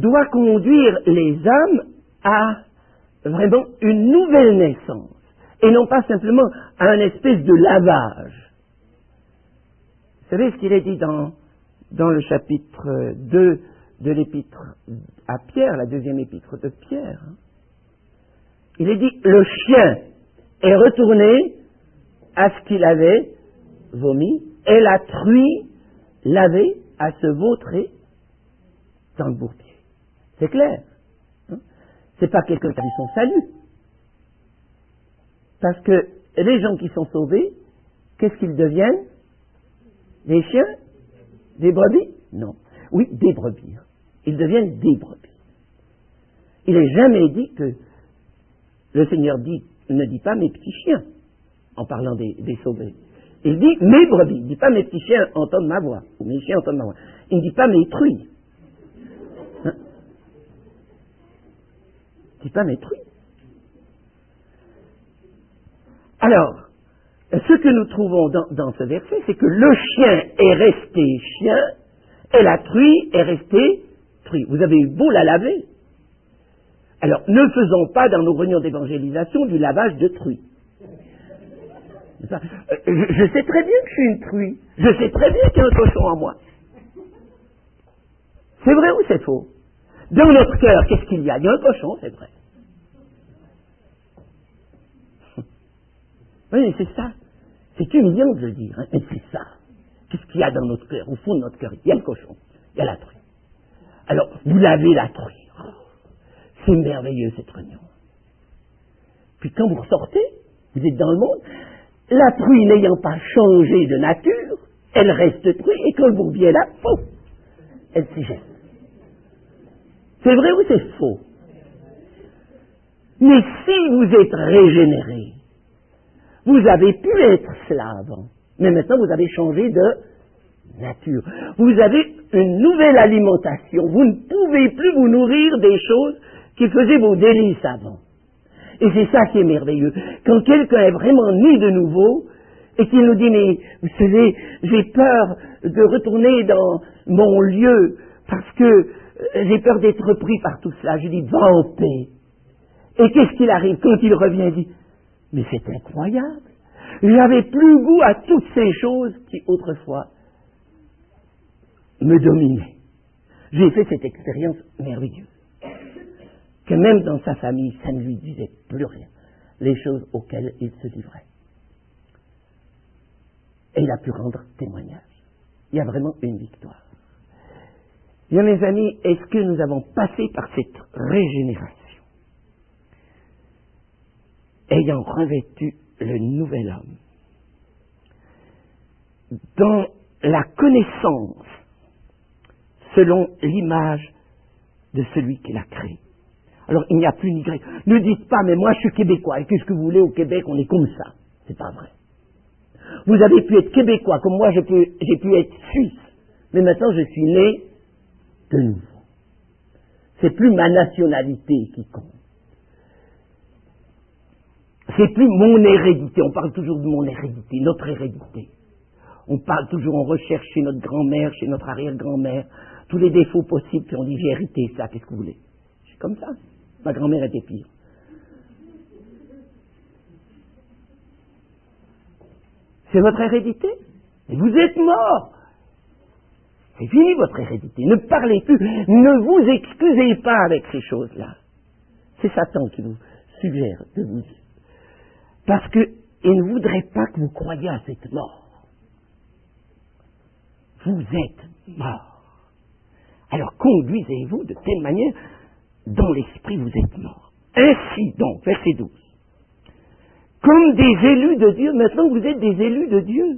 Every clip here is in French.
doit conduire les hommes à vraiment une nouvelle naissance, et non pas simplement à un espèce de lavage. Vous savez ce qu'il est dit dans le chapitre 2 de l'épître à Pierre, la deuxième épître de Pierre. Il est dit, le chien est retourné à ce qu'il avait vomi, et la truie lavée à se vautrer dans le bourbier. C'est clair. Hein? C'est pas quelqu'un qui a vu son salut. Parce que les gens qui sont sauvés, qu'est-ce qu'ils deviennent? Des chiens? Des brebis? Non. Oui, des brebis. Ils deviennent des brebis. Il n'est jamais dit que le Seigneur ne dit pas mes petits chiens, en parlant des sauvés. Il dit mes brebis. Il ne dit pas mes petits chiens entendent ma voix, ou mes chiens entendent ma voix. Il ne dit pas mes truies. Hein? Il ne dit pas mes truies. Alors, ce que nous trouvons dans ce verset, c'est que le chien est resté chien et la truie est restée truie. Vous avez eu beau la laver. Alors, ne faisons pas dans nos réunions d'évangélisation du lavage de truie. Je sais très bien que je suis une truie. Je sais très bien qu'il y a un cochon en moi. C'est vrai ou c'est faux? Dans notre cœur, qu'est-ce qu'il y a? Il y a un cochon, c'est vrai. Oui, c'est ça. C'est humiliant de le dire, hein, mais c'est ça. Qu'est-ce qu'il y a dans notre cœur? Au fond de notre cœur, il y a le cochon, il y a la truie. Alors, vous lavez la truie. Oh, c'est merveilleux cette réunion. Puis quand vous ressortez, vous êtes dans le monde, la truie n'ayant pas changé de nature, elle reste truie, et quand le bourbier est là, pouf, elle s'y jette. C'est vrai ou c'est faux? Mais si vous êtes régénéré, vous avez pu être cela avant, mais maintenant vous avez changé de nature. Vous avez une nouvelle alimentation. Vous ne pouvez plus vous nourrir des choses qui faisaient vos délices avant. Et c'est ça qui est merveilleux. Quand quelqu'un est vraiment né de nouveau, et qu'il nous dit, mais vous savez, j'ai peur de retourner dans mon lieu, parce que j'ai peur d'être repris par tout cela. Je dis, va en paix. Et qu'est-ce qu'il arrive quand il revient? Il dit, mais c'est incroyable. J'avais plus goût à toutes ces choses qui autrefois me dominaient. J'ai fait cette expérience merveilleuse. Que même dans sa famille, ça ne lui disait plus rien. Les choses auxquelles il se livrait. Et il a pu rendre témoignage. Il y a vraiment une victoire. Bien, mes amis, est-ce que nous avons passé par cette régénération, ayant revêtu le nouvel homme, dans la connaissance selon l'image de celui qui l'a créé? Alors, il n'y a plus ni grec. Ne dites pas, mais moi je suis québécois, et qu'est-ce que vous voulez au Québec, on est comme ça. C'est pas vrai. Vous avez pu être québécois, comme moi j'ai pu être suisse, mais maintenant je suis né de nouveau. C'est plus ma nationalité qui compte. C'est plus mon hérédité. On parle toujours de mon hérédité, notre hérédité. On parle toujours, on recherche chez notre grand-mère, chez notre arrière-grand-mère, tous les défauts possibles, puis on dit j'ai hérité ça, qu'est-ce que vous voulez? Je suis comme ça. Ma grand-mère était pire. C'est votre hérédité. Et vous êtes mort. C'est fini votre hérédité. Ne parlez plus. Ne vous excusez pas avec ces choses-là. C'est Satan qui vous suggère de vous dire. Parce qu'il ne voudrait pas que vous croyiez à cette mort. Vous êtes mort. Alors conduisez-vous de telle manière, dans l'esprit vous êtes mort. Ainsi donc, verset 12. Comme des élus de Dieu, maintenant vous êtes des élus de Dieu.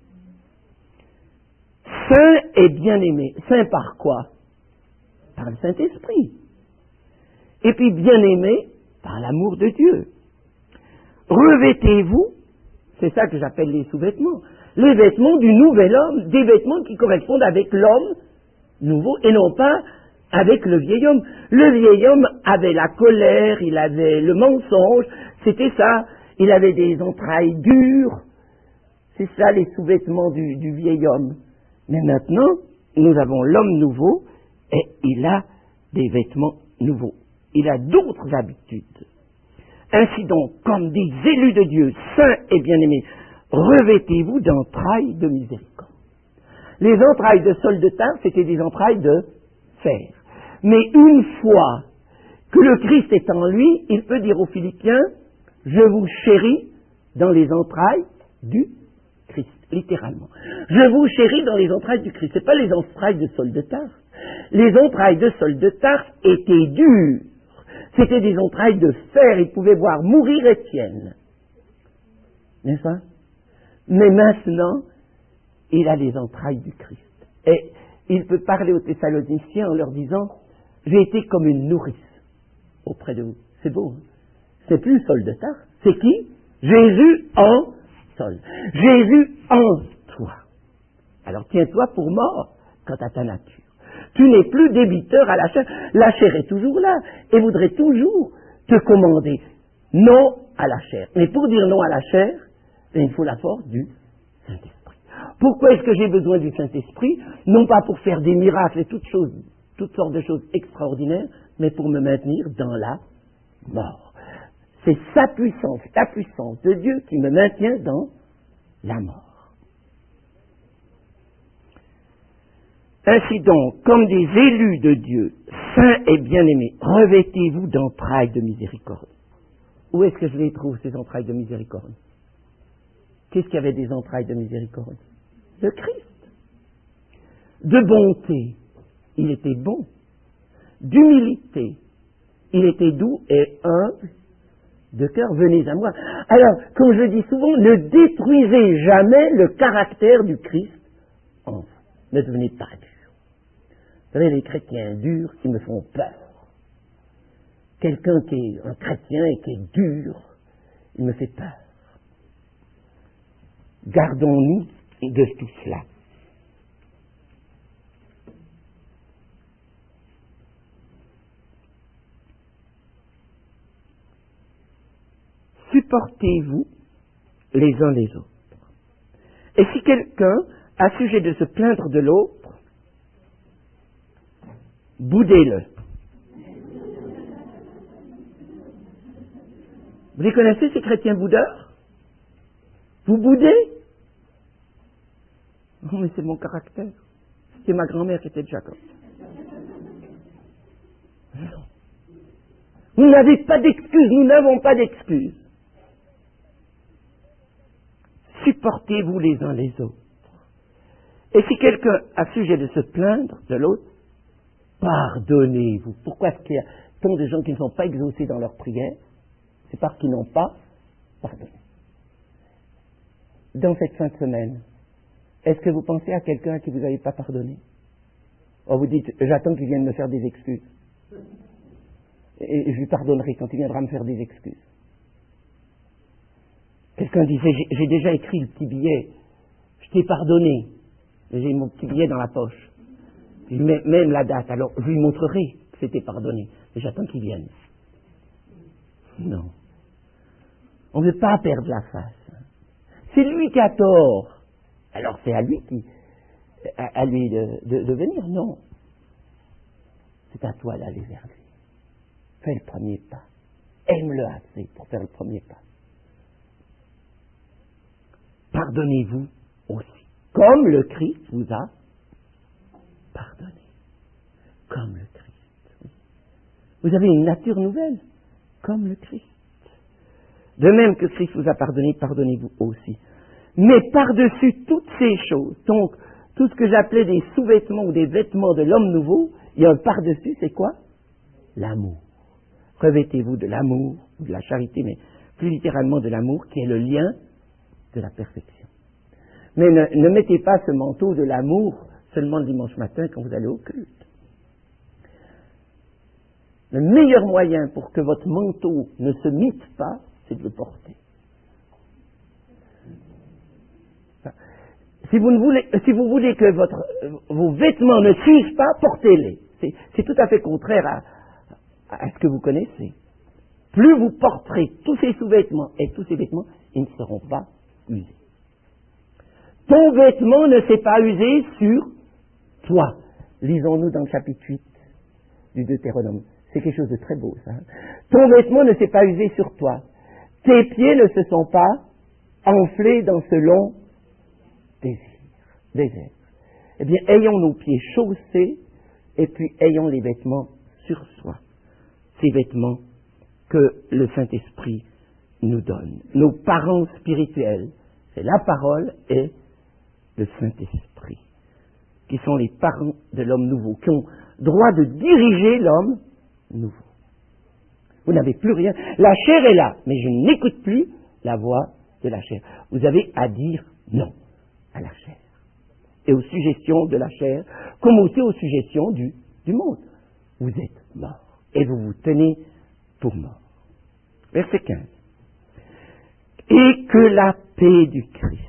Saint et bien-aimé. Saint par quoi? Par le Saint-Esprit. Et puis bien-aimé par l'amour de Dieu. Revêtez-vous, c'est ça que j'appelle les sous-vêtements, les vêtements du nouvel homme, des vêtements qui correspondent avec l'homme nouveau et non pas avec le vieil homme. Le vieil homme avait la colère, il avait le mensonge, c'était ça, il avait des entrailles dures, c'est ça les sous-vêtements du vieil homme. Mais maintenant, nous avons l'homme nouveau et il a des vêtements nouveaux. Il a d'autres habitudes. Ainsi donc, comme des élus de Dieu, saints et bien-aimés, revêtez-vous d'entrailles de miséricorde. Les entrailles de Saul de Tarse, c'était des entrailles de fer. Mais une fois que le Christ est en lui, il peut dire aux Philippiens, je vous chéris dans les entrailles du Christ, littéralement. Je vous chéris dans les entrailles du Christ. Ce n'est pas les entrailles de Saul de Tarse. Les entrailles de Saul de Tarse étaient dures. C'était des entrailles de fer. Il pouvait voir mourir Étienne. N'est-ce pas? Mais maintenant, il a les entrailles du Christ. Et il peut parler aux Thessaloniciens en leur disant, j'ai été comme une nourrice auprès de vous. C'est beau, hein? C'est plus Saul de Tarse. C'est qui? Jésus en Saul. Jésus en toi. Alors tiens-toi pour mort quant à ta nature. Tu n'es plus débiteur à la chair. La chair est toujours là et voudrait toujours te commander non à la chair. Mais pour dire non à la chair, il faut la force du Saint-Esprit. Pourquoi est-ce que j'ai besoin du Saint-Esprit? Non pas pour faire des miracles et toutes sortes de choses extraordinaires, mais pour me maintenir dans la mort. C'est sa puissance, la puissance de Dieu qui me maintient dans la mort. Ainsi donc, comme des élus de Dieu, saints et bien-aimés, revêtez-vous d'entrailles de miséricorde. Où est-ce que je les trouve, ces entrailles de miséricorde? Qu'est-ce qu'il y avait des entrailles de miséricorde? Le Christ. De bonté, il était bon. D'humilité, il était doux et humble de cœur. Venez à moi. Alors, comme je le dis souvent, ne détruisez jamais le caractère du Christ en vous. Ne devenez pas dur. Vous savez, les chrétiens durs, ils me font peur. Quelqu'un qui est un chrétien et qui est dur, il me fait peur. Gardons-nous de tout cela. Supportez-vous les uns les autres. Et si quelqu'un a sujet de se plaindre de l'autre, boudez-le. Vous les connaissez, ces chrétiens boudeurs? Vous boudez? Non, mais c'est mon caractère. C'est ma grand-mère qui était déjà comme ça. Non. Vous n'avez pas d'excuses, nous n'avons pas d'excuses. Supportez-vous les uns les autres. Et si quelqu'un a sujet de se plaindre de l'autre, pardonnez-vous. Pourquoi est-ce qu'il y a tant de gens qui ne sont pas exaucés dans leur prière? C'est parce qu'ils n'ont pas pardonné. Dans cette fin de semaine, est-ce que vous pensez à quelqu'un à qui vous n'avez pas pardonné? Ou vous dites, j'attends qu'il vienne me faire des excuses. Et je lui pardonnerai quand il viendra me faire des excuses. Quelqu'un disait, j'ai déjà écrit le petit billet, je t'ai pardonné, mais j'ai mon petit billet dans la poche. Même la date, alors je lui montrerai que c'était pardonné. Mais j'attends qu'il vienne. Non. On ne veut pas perdre la face. C'est lui qui a tort. Alors c'est à lui de venir. Non. C'est à toi d'aller vers lui. Fais le premier pas. Aime-le assez pour faire le premier pas. Pardonnez-vous aussi. Comme le Christ vous a pardonné. Comme le Christ. Vous avez une nature nouvelle. Comme le Christ. De même que Christ vous a pardonné, pardonnez-vous aussi. Mais par-dessus toutes ces choses, donc tout ce que j'appelais des sous-vêtements ou des vêtements de l'homme nouveau, il y a un par-dessus, c'est quoi? L'amour. Revêtez-vous de l'amour, ou de la charité, mais plus littéralement de l'amour, qui est le lien de la perfection. Mais ne mettez pas ce manteau de l'amour seulement le dimanche matin quand vous allez au culte. Le meilleur moyen pour que votre manteau ne se mite pas, c'est de le porter. Si vous voulez que vos vêtements ne s'usent pas, portez-les. C'est tout à fait contraire à ce que vous connaissez. Plus vous porterez tous ces sous-vêtements et tous ces vêtements, ils ne seront pas usés. Ton vêtement ne s'est pas usé sur toi. Lisons-nous dans le chapitre 8 du Deutéronome. C'est quelque chose de très beau, ça. Ton vêtement ne s'est pas usé sur toi. Tes pieds ne se sont pas enflés dans ce long désert. Eh bien, ayons nos pieds chaussés et puis ayons les vêtements sur soi. Ces vêtements que le Saint-Esprit nous donne. Nos parents spirituels, c'est la parole et le Saint-Esprit, qui sont les parents de l'homme nouveau, qui ont droit de diriger l'homme nouveau. Vous n'avez plus rien. La chair est là, mais je n'écoute plus la voix de la chair. Vous avez à dire non à la chair et aux suggestions de la chair, comme aussi aux suggestions du monde. Vous êtes mort et vous vous tenez pour mort. Verset 15. Et que la paix du Christ,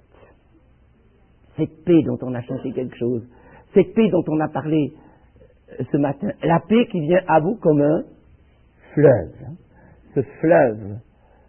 cette paix dont on a chanté quelque chose, cette paix dont on a parlé ce matin, la paix qui vient à vous comme un fleuve, ce fleuve,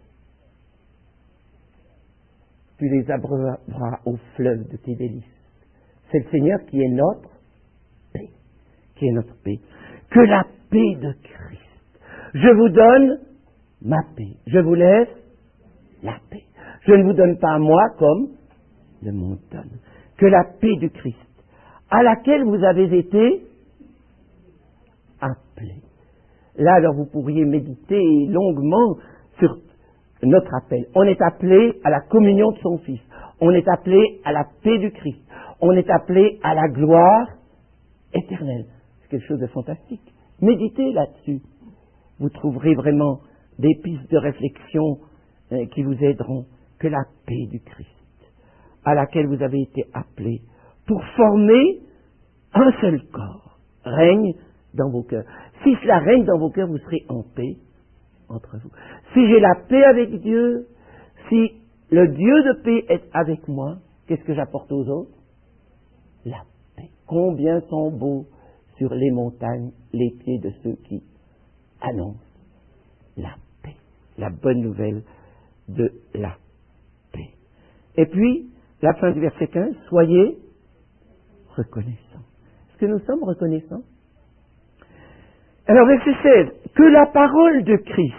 tu les abreuveras au fleuve de tes délices. C'est le Seigneur qui est notre paix, qui est notre paix. Que la paix de Christ, je vous donne ma paix, je vous laisse la paix. Je ne vous donne pas à moi comme le monde donne. Que la paix du Christ, à laquelle vous avez été appelés. Là, alors, vous pourriez méditer longuement sur notre appel. On est appelé à la communion de son Fils. On est appelé à la paix du Christ. On est appelé à la gloire éternelle. C'est quelque chose de fantastique. Méditez là-dessus. Vous trouverez vraiment des pistes de réflexion qui vous aideront. Que la paix du Christ, à laquelle vous avez été appelés, pour former un seul corps, règne dans vos cœurs. Si cela règne dans vos cœurs, vous serez en paix entre vous. Si j'ai la paix avec Dieu, si le Dieu de paix est avec moi, qu'est-ce que j'apporte aux autres? La paix. Combien sont beaux sur les montagnes les pieds de ceux qui annoncent la paix, la bonne nouvelle de la paix. Et puis, la fin du verset 15, soyez reconnaissants. Est-ce que nous sommes reconnaissants? Alors, verset 16, que la parole de Christ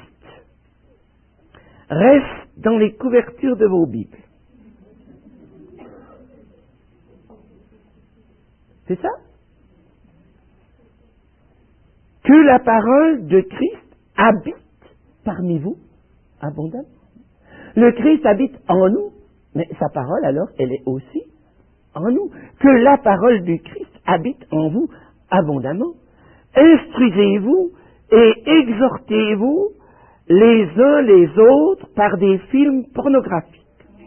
reste dans les couvertures de vos Bibles. C'est ça? Que la parole de Christ habite parmi vous abondamment. Le Christ habite en nous, mais sa parole alors, elle est aussi en nous. Que la parole du Christ habite en vous abondamment. Instruisez-vous et exhortez-vous les uns les autres par des films pornographiques,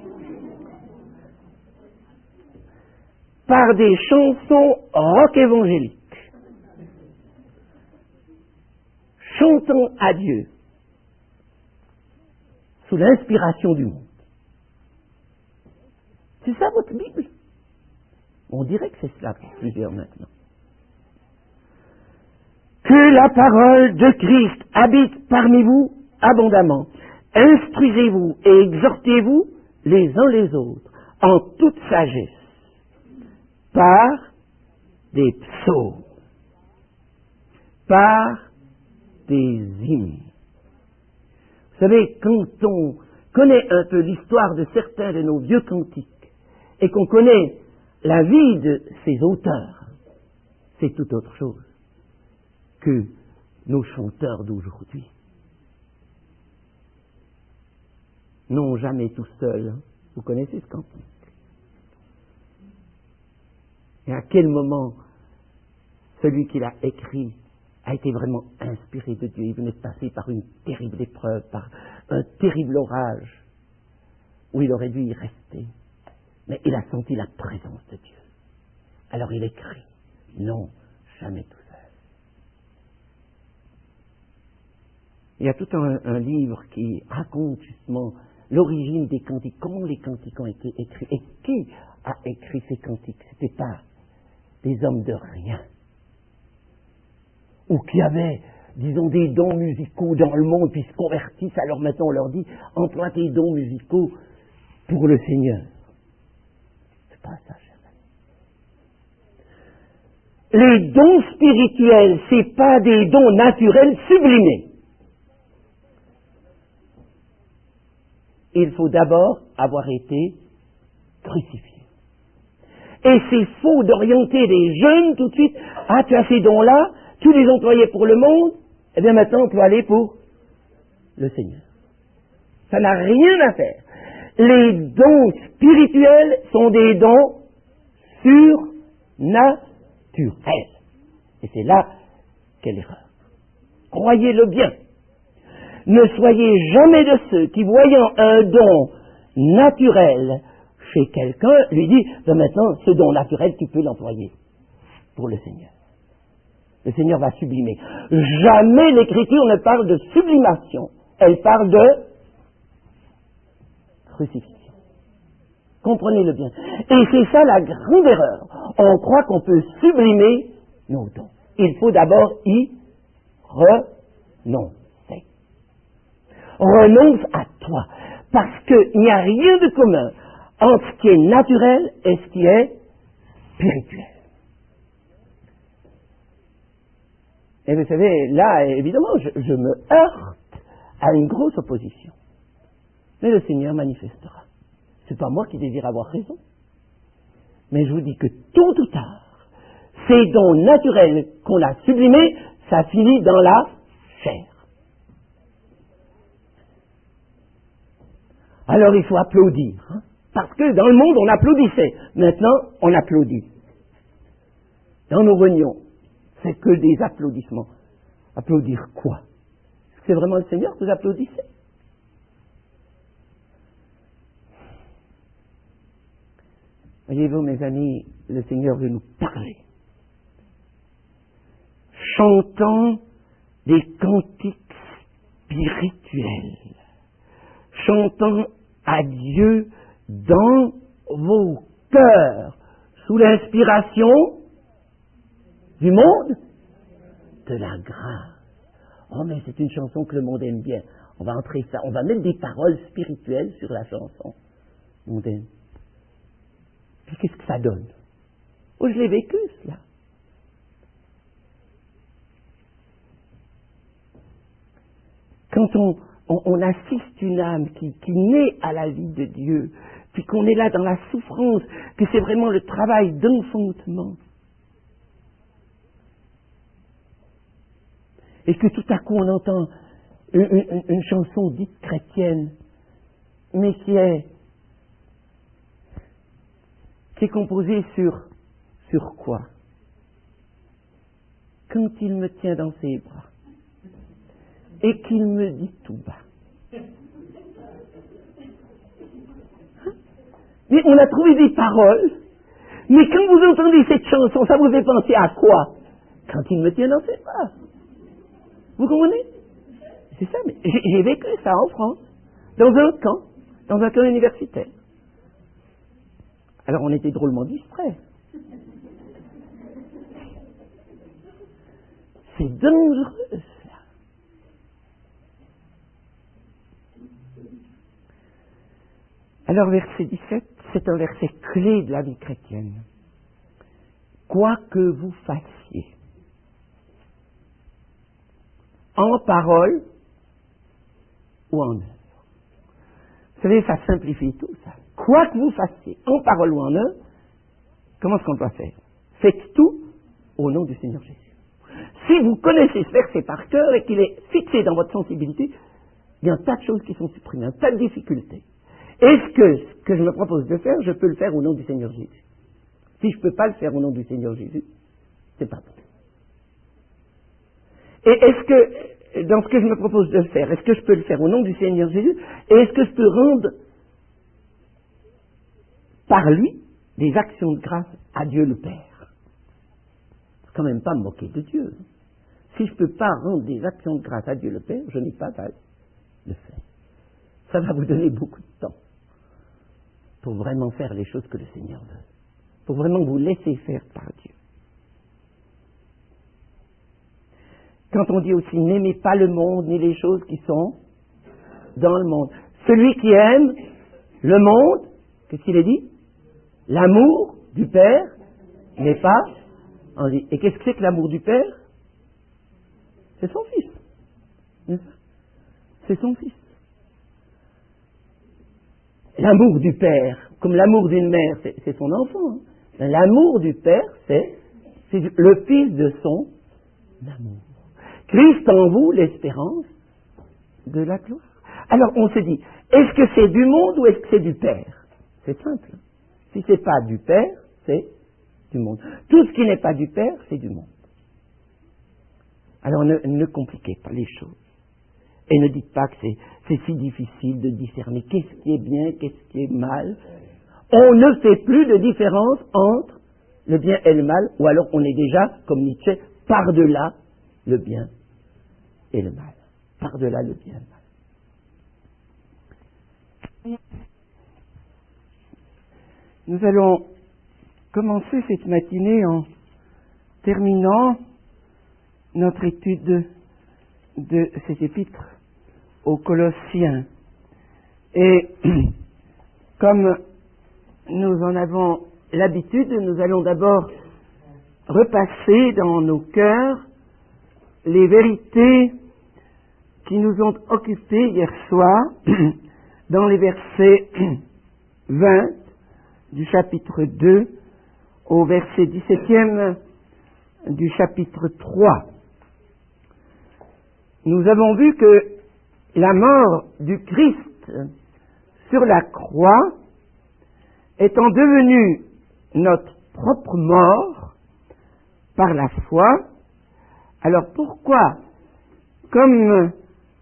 par des chansons rock évangéliques, chantant à Dieu sous l'inspiration du monde. C'est ça votre Bible? On dirait que c'est cela pour plusieurs maintenant. Que la parole de Christ habite parmi vous abondamment. Instruisez-vous et exhortez-vous les uns les autres en toute sagesse par des psaumes, par des hymnes. Vous savez, quand on connaît un peu l'histoire de certains de nos vieux cantiques et qu'on connaît la vie de ces auteurs, c'est tout autre chose que nos chanteurs d'aujourd'hui. Non, jamais tout seul. Vous connaissez ce cantique? Et à quel moment celui qui l'a écrit a été vraiment inspiré de Dieu? Il venait de passer par une terrible épreuve, par un terrible orage, où il aurait dû y rester. Mais il a senti la présence de Dieu. Alors il écrit, non, jamais tout seul. Il y a tout un livre qui raconte justement l'origine des cantiques, comment les cantiques ont été écrits. Et qui a écrit ces cantiques? Ce n'était pas des hommes de rien, ou qui avaient, disons, des dons musicaux dans le monde, puis se convertissent, alors maintenant on leur dit, emploie tes dons musicaux pour le Seigneur. C'est pas ça, chers les dons spirituels, c'est pas des dons naturels sublimés. Il faut d'abord avoir été crucifié. Et c'est faux d'orienter les jeunes tout de suite. Ah, tu as ces dons-là, tu les employais pour le monde, eh bien maintenant tu vas aller pour le Seigneur. Ça n'a rien à faire. Les dons spirituels sont des dons surnaturels. Et c'est là qu'est l'erreur. Croyez-le bien. Ne soyez jamais de ceux qui, voyant un don naturel chez quelqu'un, lui dit, ben maintenant, ce don naturel, tu peux l'employer pour le Seigneur. Le Seigneur va sublimer. Jamais l'Écriture ne parle de sublimation. Elle parle de crucifixion. Comprenez-le bien. Et c'est ça la grande erreur. On croit qu'on peut sublimer nos dons. Il faut d'abord y renoncer. Renonce à toi. Parce qu'il n'y a rien de commun entre ce qui est naturel et ce qui est spirituel. Et vous savez, là, évidemment, je me heurte à une grosse opposition. Mais le Seigneur manifestera. C'est pas moi qui désire avoir raison. Mais je vous dis que tôt ou tard, ces dons naturels qu'on a sublimés, ça finit dans la chair. Alors il faut applaudir. Hein, parce que dans le monde, on applaudissait. Maintenant, on applaudit. Dans nos réunions, c'est que des applaudissements. Applaudir quoi? Est-ce que c'est vraiment le Seigneur que vous applaudissez? Voyez-vous, mes amis, le Seigneur veut nous parler. Chantons des cantiques spirituels. Chantons à Dieu dans vos cœurs, sous l'inspiration du monde, de la grâce. Oh, mais c'est une chanson que le monde aime bien. On va entrer ça, on va mettre des paroles spirituelles sur la chanson mondaine. Puis qu'est-ce que ça donne? Oh, je l'ai vécu, cela. Quand on assiste une âme qui naît à la vie de Dieu, puis qu'on est là dans la souffrance, que c'est vraiment le travail d'enfantement, et que tout à coup on entend une chanson dite chrétienne, mais qui est composée sur quoi? Quand il me tient dans ses bras et qu'il me dit tout bas. Mais on a trouvé des paroles, mais quand vous entendez cette chanson, ça vous fait penser à quoi? Quand il me tient dans ses bras. Vous comprenez? C'est ça, mais j'ai vécu ça en France, dans un camp universitaire. Alors on était drôlement distraits. C'est dangereux, cela. Alors verset 17, c'est un verset clé de la vie chrétienne. Quoi que vous fassiez, en parole ou en œuvre. Vous savez, ça simplifie tout, ça. Quoi que vous fassiez, en parole ou en œuvre, comment est-ce qu'on doit faire? Faites tout au nom du Seigneur Jésus. Si vous connaissez ce verset par cœur et qu'il est fixé dans votre sensibilité, il y a un tas de choses qui sont supprimées, un tas de difficultés. Est-ce que ce que je me propose de faire, je peux le faire au nom du Seigneur Jésus? Si je ne peux pas le faire au nom du Seigneur Jésus, c'est pas bon. Et est-ce que, dans ce que je me propose de faire, est-ce que je peux le faire au nom du Seigneur Jésus? Et est-ce que je peux rendre par lui des actions de grâce à Dieu le Père? C'est quand même pas me moquer de Dieu. Si je ne peux pas rendre des actions de grâce à Dieu le Père, je n'ai pas à le faire. Ça va vous donner beaucoup de temps pour vraiment faire les choses que le Seigneur veut. Pour vraiment vous laisser faire par Dieu. Quand on dit aussi, n'aimez pas le monde ni les choses qui sont dans le monde. Celui qui aime le monde, qu'est-ce qu'il a dit? L'amour du Père n'est pas On dit, et qu'est-ce que c'est que l'amour du Père? C'est son Fils. N'est-ce pas? C'est son Fils. L'amour du Père, comme l'amour d'une mère, c'est son enfant. Hein. L'amour du Père, c'est le Fils de son amour. Christ en vous, l'espérance de la gloire. Alors on se dit, est-ce que c'est du monde ou est-ce que c'est du Père? C'est simple. Si c'est pas du Père, c'est du monde. Tout ce qui n'est pas du Père, c'est du monde. Alors ne compliquez pas les choses. Et ne dites pas que c'est si difficile de discerner qu'est-ce qui est bien, qu'est-ce qui est mal. On ne fait plus de différence entre le bien et le mal, ou alors on est déjà, comme Nietzsche, par-delà le bien et le mal. Par-delà le bien et le mal. Nous allons commencer cette matinée en terminant notre étude de cet épître aux Colossiens. Et comme nous en avons l'habitude, nous allons d'abord repasser dans nos cœurs les vérités qui nous ont occupés hier soir dans les versets 20 du chapitre 2 au verset 17e du chapitre 3. Nous avons vu que la mort du Christ sur la croix étant devenue notre propre mort par la foi, alors pourquoi, comme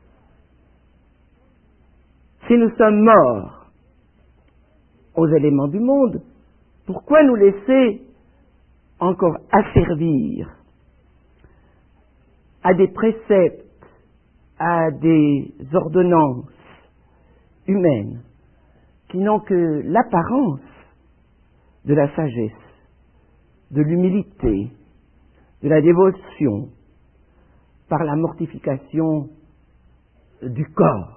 si nous sommes morts aux éléments du monde, pourquoi nous laisser encore asservir à des préceptes, à des ordonnances humaines qui n'ont que l'apparence de la sagesse, de l'humilité, de la dévotion, par la mortification du corps.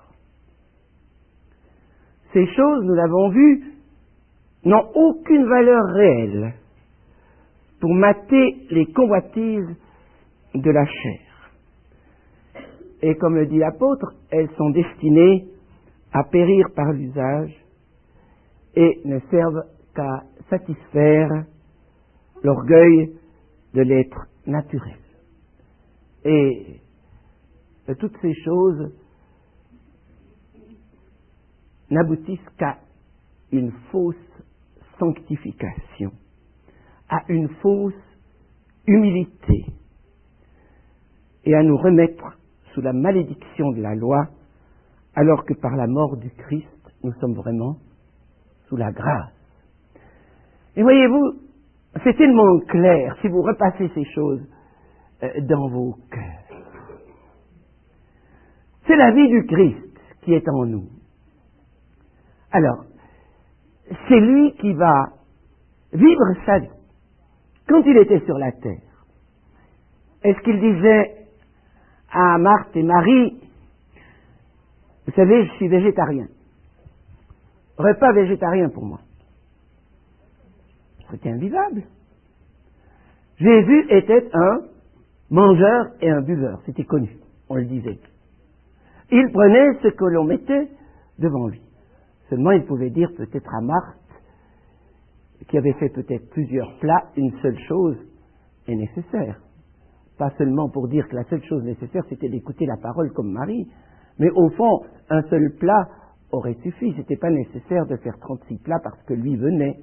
Ces choses, nous l'avons vu, n'ont aucune valeur réelle pour mater les convoitises de la chair. Et comme le dit l'apôtre, elles sont destinées à périr par l'usage et ne servent qu'à satisfaire l'orgueil de l'être naturel. Et toutes ces choses n'aboutissent qu'à une fausse sanctification, à une fausse humilité et à nous remettre sous la malédiction de la loi, alors que par la mort du Christ, nous sommes vraiment sous la grâce. Et voyez-vous, c'est tellement clair si vous repassez ces choses dans vos cœurs. C'est la vie du Christ qui est en nous. Alors, c'est lui qui va vivre sa vie. Quand il était sur la terre, est-ce qu'il disait à Marthe et Marie, vous savez, je suis végétarien. Repas végétarien pour moi. C'était invivable. Jésus était un mangeur et un buveur, c'était connu, on le disait. Il prenait ce que l'on mettait devant lui. Seulement, il pouvait dire peut-être à Marthe, qui avait fait peut-être plusieurs plats, une seule chose est nécessaire. Pas seulement pour dire que la seule chose nécessaire, c'était d'écouter la parole comme Marie, mais au fond, un seul plat aurait suffi. C'était pas nécessaire de faire 36 plats parce que lui venait.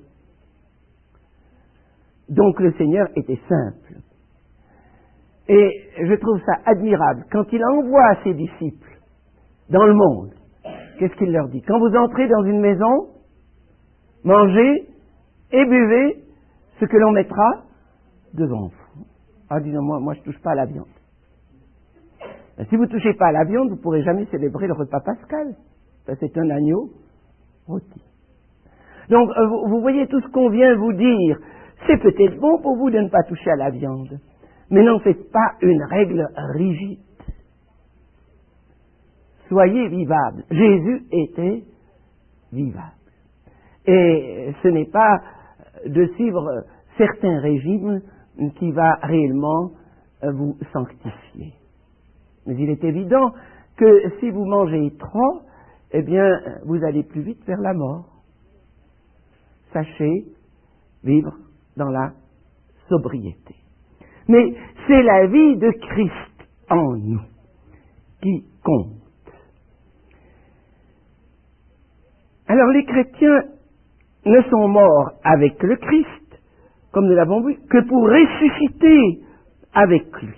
Donc le Seigneur était simple. Et je trouve ça admirable. Quand il envoie ses disciples dans le monde, qu'est-ce qu'il leur dit? Quand vous entrez dans une maison, mangez et buvez ce que l'on mettra devant vous. Ah, disons-moi, moi je ne touche pas à la viande. Et si vous ne touchez pas à la viande, vous ne pourrez jamais célébrer le repas pascal. C'est un agneau rôti. Donc, vous voyez tout ce qu'on vient vous dire. C'est peut-être bon pour vous de ne pas toucher à la viande, mais n'en faites pas une règle rigide. Soyez vivables. Jésus était vivable. Et ce n'est pas de suivre certains régimes qui va réellement vous sanctifier. Mais il est évident que si vous mangez trop, eh bien, vous allez plus vite vers la mort. Sachez vivre dans la sobriété. Mais c'est la vie de Christ en nous qui compte. Alors les chrétiens ne sont morts avec le Christ, comme nous l'avons vu, que pour ressusciter avec lui.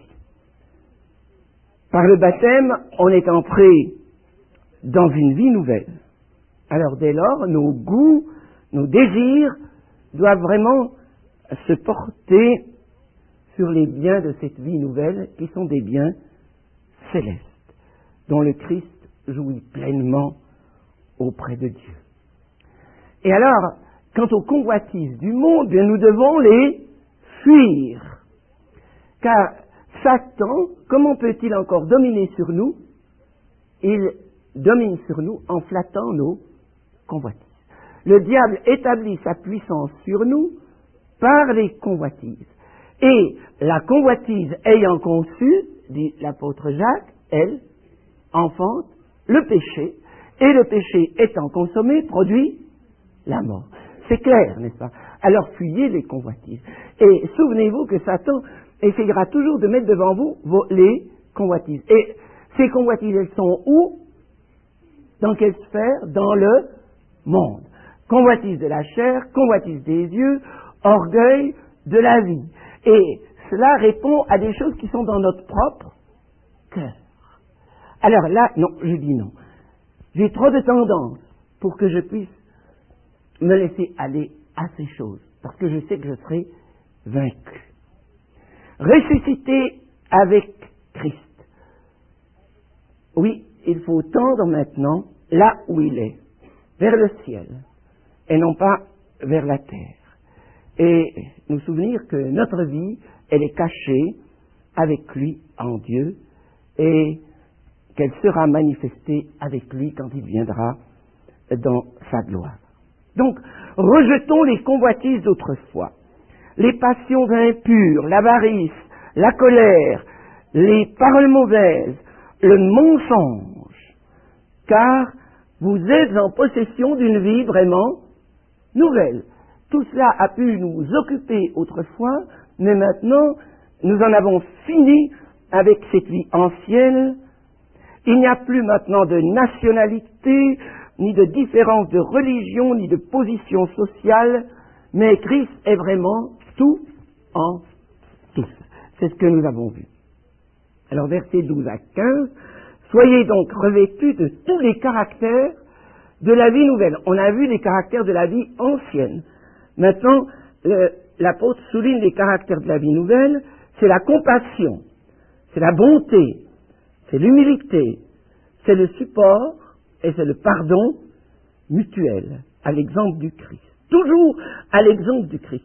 Par le baptême, on est entré dans une vie nouvelle. Alors dès lors, nos goûts, nos désirs doivent vraiment se porter sur les biens de cette vie nouvelle, qui sont des biens célestes, dont le Christ jouit pleinement auprès de Dieu. Et alors, quant aux convoitises du monde, bien, nous devons les fuir. Car Satan, comment peut-il encore dominer sur nous? Il domine sur nous en flattant nos convoitises. Le diable établit sa puissance sur nous par les convoitises. Et la convoitise ayant conçu, dit l'apôtre Jacques, elle enfante le péché, et le péché étant consommé produit la mort. C'est clair, n'est-ce pas? Alors fuyez les convoitises. Et souvenez-vous que Satan essayera toujours de mettre devant vous les convoitises. Et ces convoitises, elles sont où? Dans quelle sphère? Dans le monde. Convoitise de la chair, convoitise des yeux, orgueil de la vie. Et cela répond à des choses qui sont dans notre propre cœur. Alors là, non, je dis non. J'ai trop de tendance pour que je puisse me laisser aller à ces choses, parce que je sais que je serai vaincu. Ressusciter avec Christ. Oui, il faut tendre maintenant là où il est, vers le ciel, et non pas vers la terre. Et nous souvenir que notre vie, elle est cachée avec lui en Dieu, et qu'elle sera manifestée avec lui quand il viendra dans sa gloire. Donc, rejetons les convoitises d'autrefois, les passions impures, l'avarice, la colère, les paroles mauvaises, le mensonge, car vous êtes en possession d'une vie vraiment nouvelle. Tout cela a pu nous occuper autrefois, mais maintenant, nous en avons fini avec cette vie ancienne. Il n'y a plus maintenant de nationalité, ni de différence de religion, ni de position sociale, mais Christ est vraiment tout en tous. C'est ce que nous avons vu. Alors, versets 12 à 15, soyez donc revêtus de tous les caractères de la vie nouvelle. On a vu les caractères de la vie ancienne. Maintenant, l'apôtre souligne les caractères de la vie nouvelle, c'est la compassion, c'est la bonté, c'est l'humilité, c'est le support et c'est le pardon mutuel, à l'exemple du Christ. Toujours à l'exemple du Christ.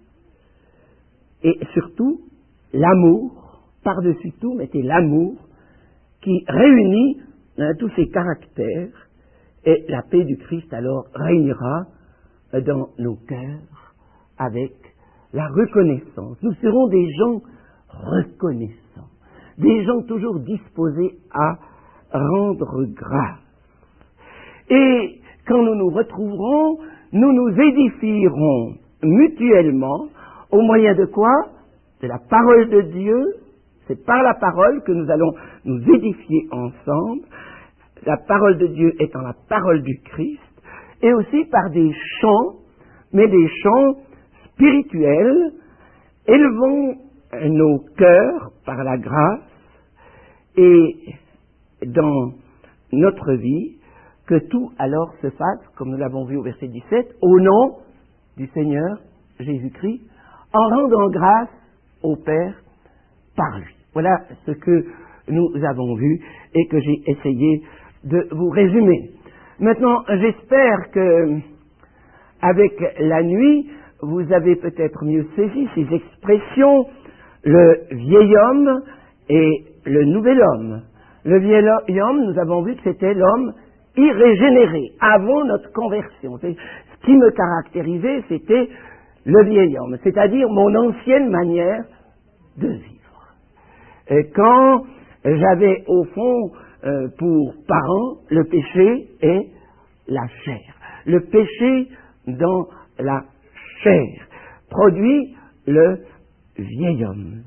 Et surtout, l'amour, par-dessus tout, mettez l'amour qui réunit tous ces caractères, et la paix du Christ alors régnera dans nos cœurs avec la reconnaissance. Nous serons des gens reconnaissants, des gens toujours disposés à rendre grâce. Et quand nous nous retrouverons, nous nous édifierons mutuellement au moyen de quoi? De la parole de Dieu. C'est par la parole que nous allons nous édifier ensemble. La parole de Dieu étant la parole du Christ. Et aussi par des chants, mais des chants spirituels. Élevons nos cœurs par la grâce et dans notre vie, que tout alors se fasse, comme nous l'avons vu au verset 17, au nom du Seigneur Jésus-Christ, en rendant grâce au Père par lui. Voilà ce que nous avons vu et que j'ai essayé de vous résumer. Maintenant, j'espère que, avec la nuit, vous avez peut-être mieux saisi ces expressions, le vieil homme et le nouvel homme. Le vieil homme, nous avons vu que c'était l'homme irrégénéré, avant notre conversion. Ce qui me caractérisait, c'était le vieil homme, c'est-à-dire mon ancienne manière de vivre. Et quand j'avais au fond pour parent le péché et la chair. Le péché dans la chair produit le vieil homme.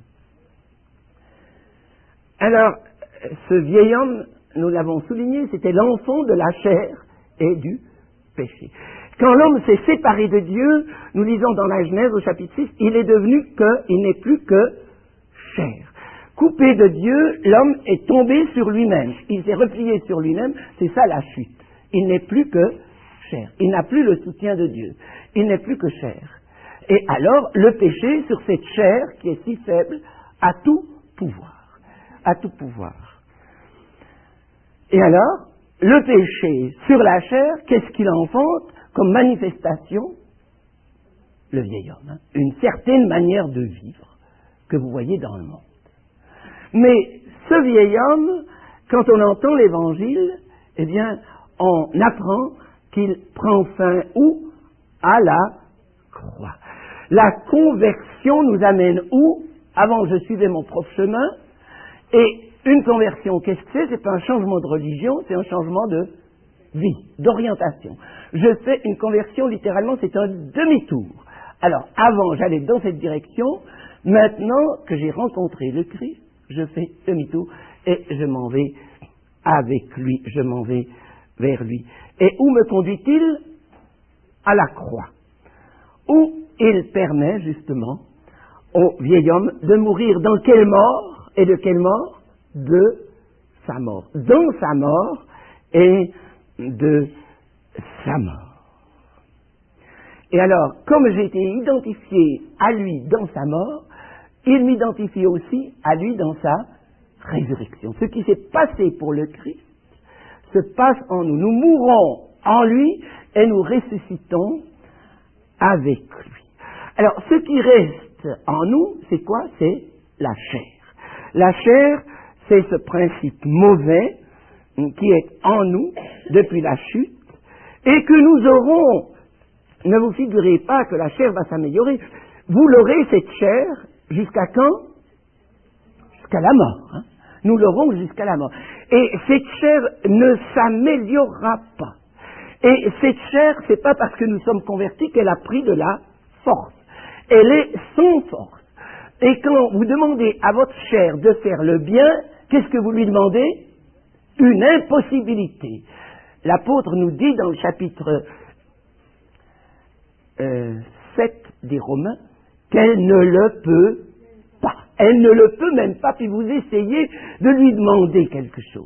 Alors, ce vieil homme, nous l'avons souligné, c'était l'enfant de la chair et du péché. Quand l'homme s'est séparé de Dieu, nous lisons dans la Genèse au chapitre 6, il n'est plus que chair. Coupé de Dieu, l'homme est tombé sur lui-même. Il s'est replié sur lui-même, c'est ça la chute. Il n'est plus que chair. Il n'a plus le soutien de Dieu. Il n'est plus que chair. Et alors, le péché sur cette chair, qui est si faible, a tout pouvoir. A tout pouvoir. Et alors, le péché sur la chair, qu'est-ce qu'il enfante comme manifestation? Le vieil homme. Hein? Une certaine manière de vivre que vous voyez dans le monde. Mais ce vieil homme, quand on entend l'Évangile, eh bien, on apprend qu'il prend fin où? À la croix. La conversion nous amène où? Avant, je suivais mon propre chemin, et une conversion, qu'est-ce que c'est? C'est pas un changement de religion, c'est un changement de vie, d'orientation. Je fais une conversion, littéralement, c'est un demi-tour. Alors, avant, j'allais dans cette direction, maintenant que j'ai rencontré le Christ, je fais demi-tour et je m'en vais avec lui, je m'en vais vers lui. Et où me conduit-il? À la croix, où il permet justement au vieil homme de mourir dans quelle mort? Et de quelle mort? De sa mort. Dans sa mort et de sa mort. Et alors, comme j'ai été identifié à lui dans sa mort, il m'identifie aussi à lui dans sa résurrection. Ce qui s'est passé pour le Christ se passe en nous. Nous mourons en lui et nous ressuscitons avec lui. Alors, ce qui reste en nous, c'est quoi? C'est la chair. La chair, c'est ce principe mauvais qui est en nous depuis la chute et que nous aurons. Ne vous figurez pas que la chair va s'améliorer. Vous l'aurez, cette chair, jusqu'à quand? Jusqu'à la mort. Hein? Nous l'aurons jusqu'à la mort. Et cette chair ne s'améliorera pas. Et cette chair, c'est pas parce que nous sommes convertis qu'elle a pris de la force. Elle est sans force. Et quand vous demandez à votre chair de faire le bien, qu'est-ce que vous lui demandez? Une impossibilité. L'apôtre nous dit dans le chapitre 7 des Romains qu'elle ne le peut pas. Elle ne le peut même pas, puis vous essayez de lui demander quelque chose.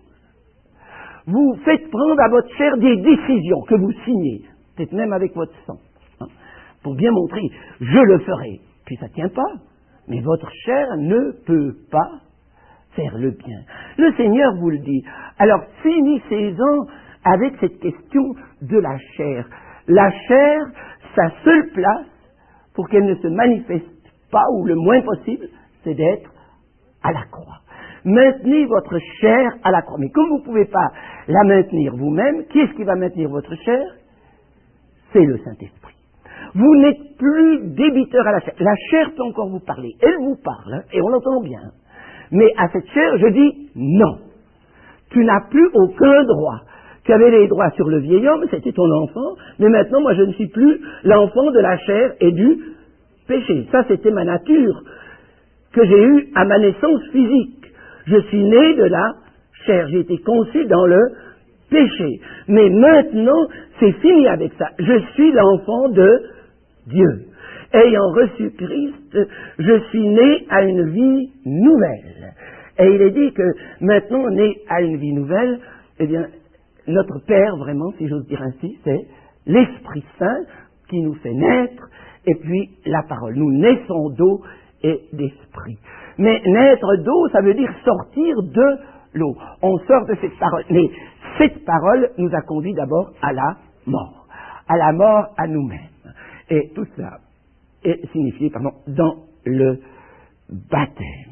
Vous faites prendre à votre chair des décisions que vous signez, peut-être même avec votre sang, hein, pour bien montrer, je le ferai. Puis ça ne tient pas. Mais votre chair ne peut pas faire le bien. Le Seigneur vous le dit. Alors finissez-en avec cette question de la chair. La chair, sa seule place pour qu'elle ne se manifeste pas, ou le moins possible, c'est d'être à la croix. Maintenez votre chair à la croix. Mais comme vous ne pouvez pas la maintenir vous-même, qui est-ce qui va maintenir votre chair? C'est le Saint-Esprit. Vous n'êtes plus débiteur à la chair. La chair peut encore vous parler. Elle vous parle, hein, et on l'entend bien. Mais à cette chair, je dis non. Tu n'as plus aucun droit. Tu avais les droits sur le vieil homme, c'était ton enfant, mais maintenant, moi, je ne suis plus l'enfant de la chair et du péché. Ça, c'était ma nature que j'ai eue à ma naissance physique. Je suis né de la chair. J'ai été conçu dans le péché. Mais maintenant, c'est fini avec ça. Je suis l'enfant de Dieu. Ayant reçu Christ, je suis né à une vie nouvelle. Et il est dit que maintenant, né à une vie nouvelle, eh bien, notre Père, vraiment, si j'ose dire ainsi, c'est l'Esprit Saint qui nous fait naître, et puis la parole. Nous naissons d'eau et d'esprit. Mais naître d'eau, ça veut dire sortir de l'eau. On sort de cette parole. Mais cette parole nous a conduit d'abord à la mort. À la mort à nous-mêmes. Et tout cela est signifié, dans le baptême.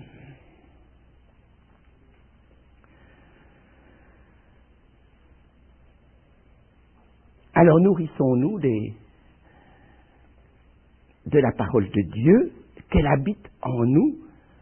Alors nourrissons-nous des de la parole de Dieu, qu'elle habite en nous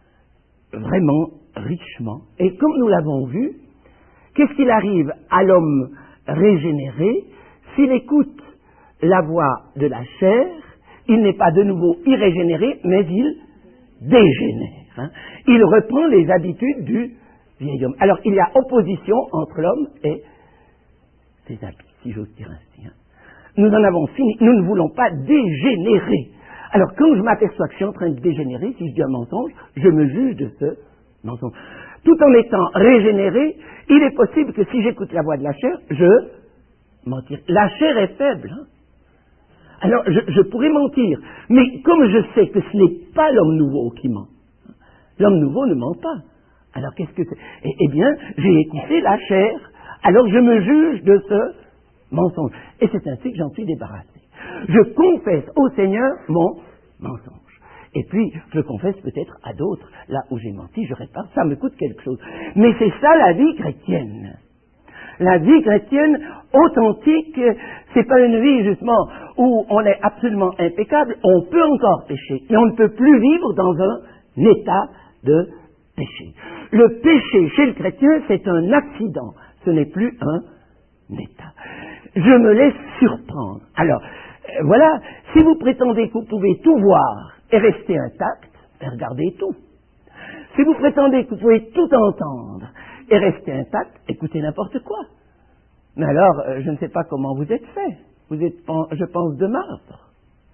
vraiment richement. Et comme nous l'avons vu, qu'est-ce qu'il arrive à l'homme régénéré? S'il écoute la voix de la chair, il n'est pas de nouveau irrégénéré, mais il dégénère. Il reprend les habitudes du vieil homme. Alors, il y a opposition entre l'homme et ses habits, si j'ose dire ainsi. Nous en avons fini. Nous ne voulons pas dégénérer. Alors, quand je m'aperçois que je suis en train de dégénérer, si je dis un mensonge, je me juge de ce mensonge. Tout en étant régénéré, il est possible que si j'écoute la voix de la chair, je mentir. La chair est faible. Alors, je pourrais mentir. Mais comme je sais que ce n'est pas l'homme nouveau qui ment, l'homme nouveau ne ment pas. Alors, qu'est-ce que c'est? Eh bien, j'ai écouté la chair, alors je me juge de ce mensonge. Et c'est ainsi que j'en suis débarrassé. Je confesse au Seigneur mon mensonge. Et puis, je confesse peut-être à d'autres, là où j'ai menti, je répare, ça me coûte quelque chose. Mais c'est ça la vie chrétienne. La vie chrétienne authentique, c'est pas une vie justement où on est absolument impeccable, on peut encore pécher, mais on ne peut plus vivre dans un état de péché. Le péché chez le chrétien, c'est un accident, ce n'est plus un état. Je me laisse surprendre. Alors, voilà, si vous prétendez que vous pouvez tout voir et rester intact, regardez tout. Si vous prétendez que vous pouvez tout entendre et rester intact, écoutez n'importe quoi. Mais alors, je ne sais pas comment vous êtes fait. Vous êtes, je pense, de marbre.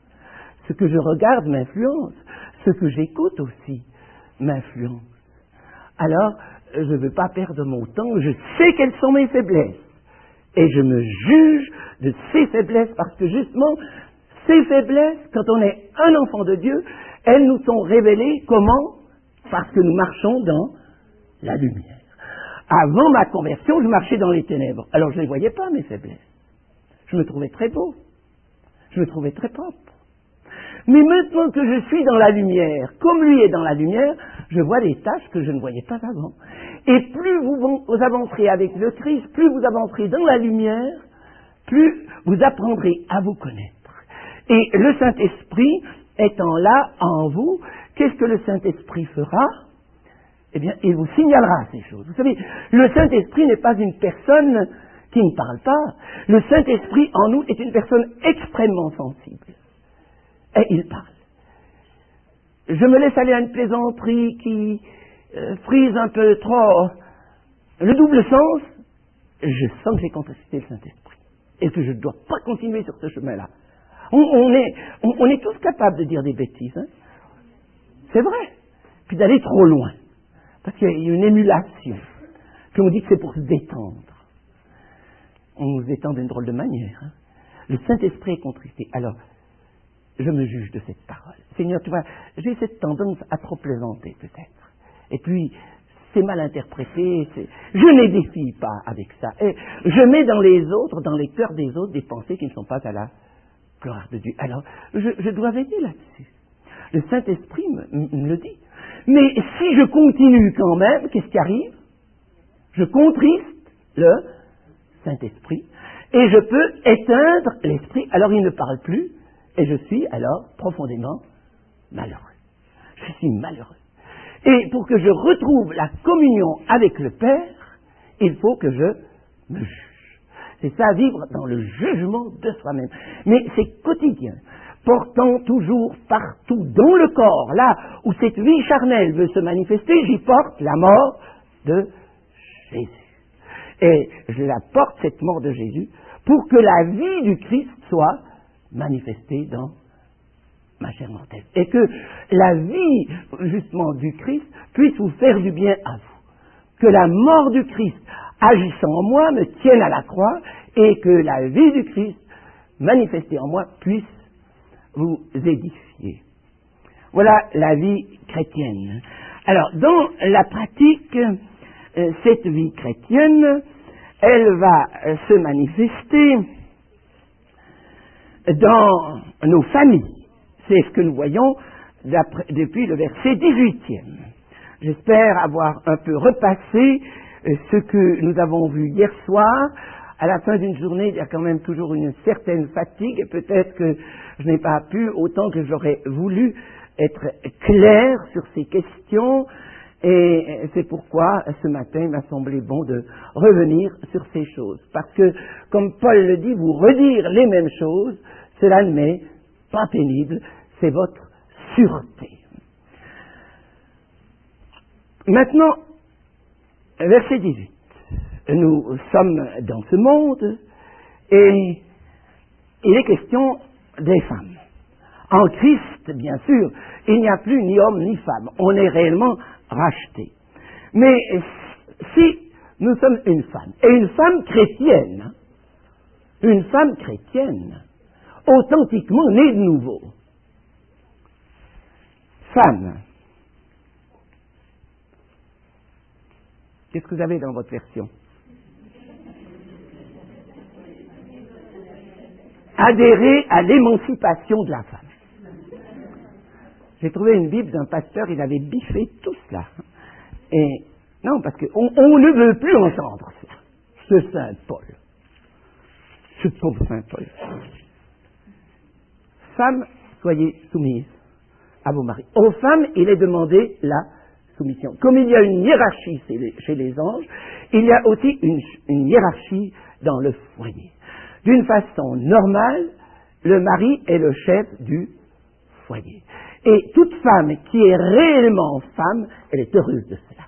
Ce que je regarde m'influence. Ce que j'écoute aussi m'influence. Alors, je ne veux pas perdre mon temps. Je sais quelles sont mes faiblesses. Et je me juge de ces faiblesses parce que justement, ces faiblesses, quand on est un enfant de Dieu, elles nous sont révélées comment? Parce que nous marchons dans la lumière. Avant ma conversion, je marchais dans les ténèbres. Alors je ne les voyais pas, mes faiblesses. Je me trouvais très beau. Je me trouvais très propre. Mais maintenant que je suis dans la lumière, comme lui est dans la lumière, je vois des tâches que je ne voyais pas avant. Et plus vous avancerez avec le Christ, plus vous avancerez dans la lumière, plus vous apprendrez à vous connaître. Et le Saint-Esprit étant là en vous, qu'est-ce que le Saint-Esprit fera? Eh bien, il vous signalera ces choses. Vous savez, le Saint-Esprit n'est pas une personne qui ne parle pas. Le Saint-Esprit en nous est une personne extrêmement sensible. Et il parle. Je me laisse aller à une plaisanterie qui frise un peu trop le double sens. Je sens que j'ai contristé le Saint-Esprit. Et que je ne dois pas continuer sur ce chemin-là. On est tous capables de dire des bêtises. Hein? C'est vrai. Puis d'aller trop loin. Parce qu'il y a une émulation. Puis on dit que c'est pour se détendre. On nous détend d'une drôle de manière. Hein? Le Saint-Esprit est contristé. Alors, je me juge de cette parole. Seigneur, tu vois, j'ai cette tendance à trop plaisanter peut-être. Et puis, c'est mal interprété. Je n'édifie pas avec ça. Et je mets dans les autres, dans les cœurs des autres, des pensées qui ne sont pas à la gloire de Dieu. Alors, je dois veiller là-dessus. Le Saint-Esprit me le dit. Mais si je continue quand même, qu'est-ce qui arrive? Je contriste le Saint-Esprit et je peux éteindre l'Esprit. Alors il ne parle plus et je suis alors profondément malheureux. Je suis malheureux. Et pour que je retrouve la communion avec le Père, il faut que je me juge. C'est ça, vivre dans le jugement de soi-même. Mais c'est quotidien. Portant toujours partout dans le corps, là où cette vie charnelle veut se manifester, j'y porte la mort de Jésus. Et je la porte, cette mort de Jésus, pour que la vie du Christ soit manifestée dans ma chair mortelle. Et que la vie, justement, du Christ puisse vous faire du bien à vous. Que la mort du Christ, agissant en moi, me tienne à la croix, et que la vie du Christ, manifestée en moi, puisse vous édifier. Voilà la vie chrétienne. Alors, dans la pratique, cette vie chrétienne, elle va se manifester dans nos familles. C'est ce que nous voyons depuis le verset 18e. J'espère avoir un peu repassé ce que nous avons vu hier soir à la fin d'une journée, il y a quand même toujours une certaine fatigue, et peut-être que je n'ai pas pu, autant que j'aurais voulu, être clair sur ces questions, et c'est pourquoi ce matin il m'a semblé bon de revenir sur ces choses. Parce que, comme Paul le dit, vous redire les mêmes choses, cela ne m'est pas pénible, c'est votre sûreté. Maintenant, verset 18. Nous sommes dans ce monde et il est question des femmes. En Christ, bien sûr, il n'y a plus ni homme ni femme. On est réellement racheté. Mais si nous sommes une femme, et une femme chrétienne, authentiquement née de nouveau, femme, qu'est-ce que vous avez dans votre version? Adhérer à l'émancipation de la femme. J'ai trouvé une Bible d'un pasteur, il avait biffé tout cela. Et non, parce qu'on ne veut plus entendre cela. Ce Saint Paul. Ce pauvre Saint Paul. Femmes, soyez soumises à vos maris. Aux femmes, il est demandé la soumission. Comme il y a une hiérarchie chez les anges, il y a aussi une hiérarchie dans le foyer. D'une façon normale, le mari est le chef du foyer. Et toute femme qui est réellement femme, elle est heureuse de cela.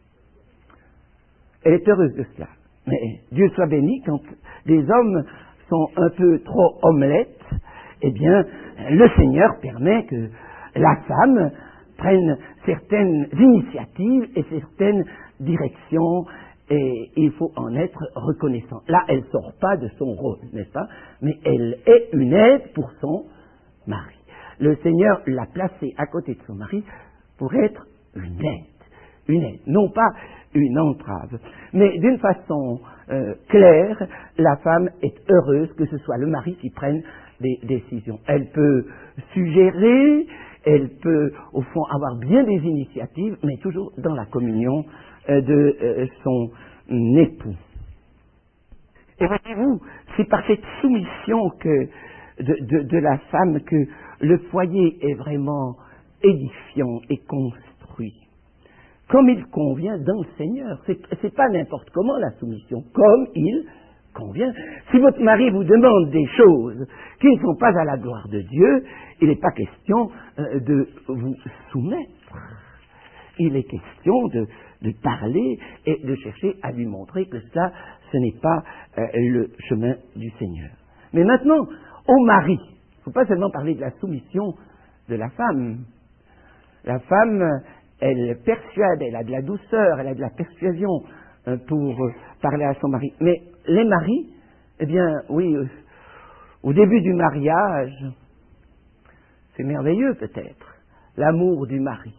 Elle est heureuse de cela. Mais Dieu soit béni, quand les hommes sont un peu trop omelettes, eh bien, le Seigneur permet que la femme prenne certaines initiatives et certaines directions, et il faut en être reconnaissant. Là, elle ne sort pas de son rôle, n'est-ce pas? Mais elle est une aide pour son mari. Le Seigneur l'a placée à côté de son mari pour être une aide, non pas une entrave. Mais d'une façon claire, la femme est heureuse que ce soit le mari qui prenne des décisions. Elle peut suggérer, elle peut au fond avoir bien des initiatives, mais toujours dans la communion de son époux. Et voyez-vous, c'est par cette soumission de la femme que le foyer est vraiment édifiant et construit. Comme il convient dans le Seigneur. C'est pas n'importe comment la soumission, comme il convient. Si votre mari vous demande des choses qui ne sont pas à la gloire de Dieu, il n'est pas question de vous soumettre. Il est question de parler et de chercher à lui montrer que cela, ce n'est pas le chemin du Seigneur. Mais maintenant, au mari, il ne faut pas seulement parler de la soumission de la femme. La femme, elle persuade, elle a de la douceur, elle a de la persuasion pour parler à son mari. Mais les maris, eh bien, oui, au début du mariage, c'est merveilleux peut-être, l'amour du mari.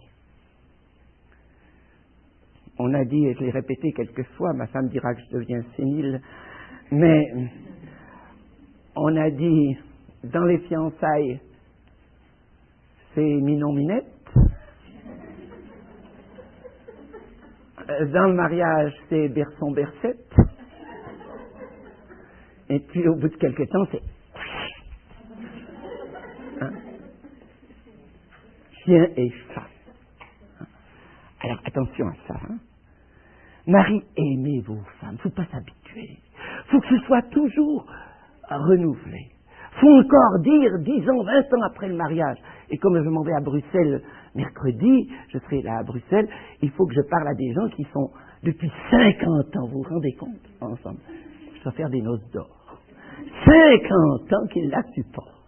On a dit, et je l'ai répété quelques fois, ma femme dira que je deviens sénile, mais on a dit, dans les fiançailles, c'est minon-minette. Dans le mariage, c'est berçon-bercette. Et puis, au bout de quelques temps, c'est... Hein? Chien et chat. Alors, attention à ça. Hein? Mari, aimez vos femmes. Il ne faut pas s'habituer. Il faut que ce soit toujours renouvelé. Il faut encore dire 10 ans, 20 ans après le mariage. Et comme je m'en vais à Bruxelles mercredi, je serai là à Bruxelles, il faut que je parle à des gens qui sont depuis 50 ans, vous vous rendez compte, ensemble. Je dois faire des noces d'or. 50 ans qu'ils la supportent.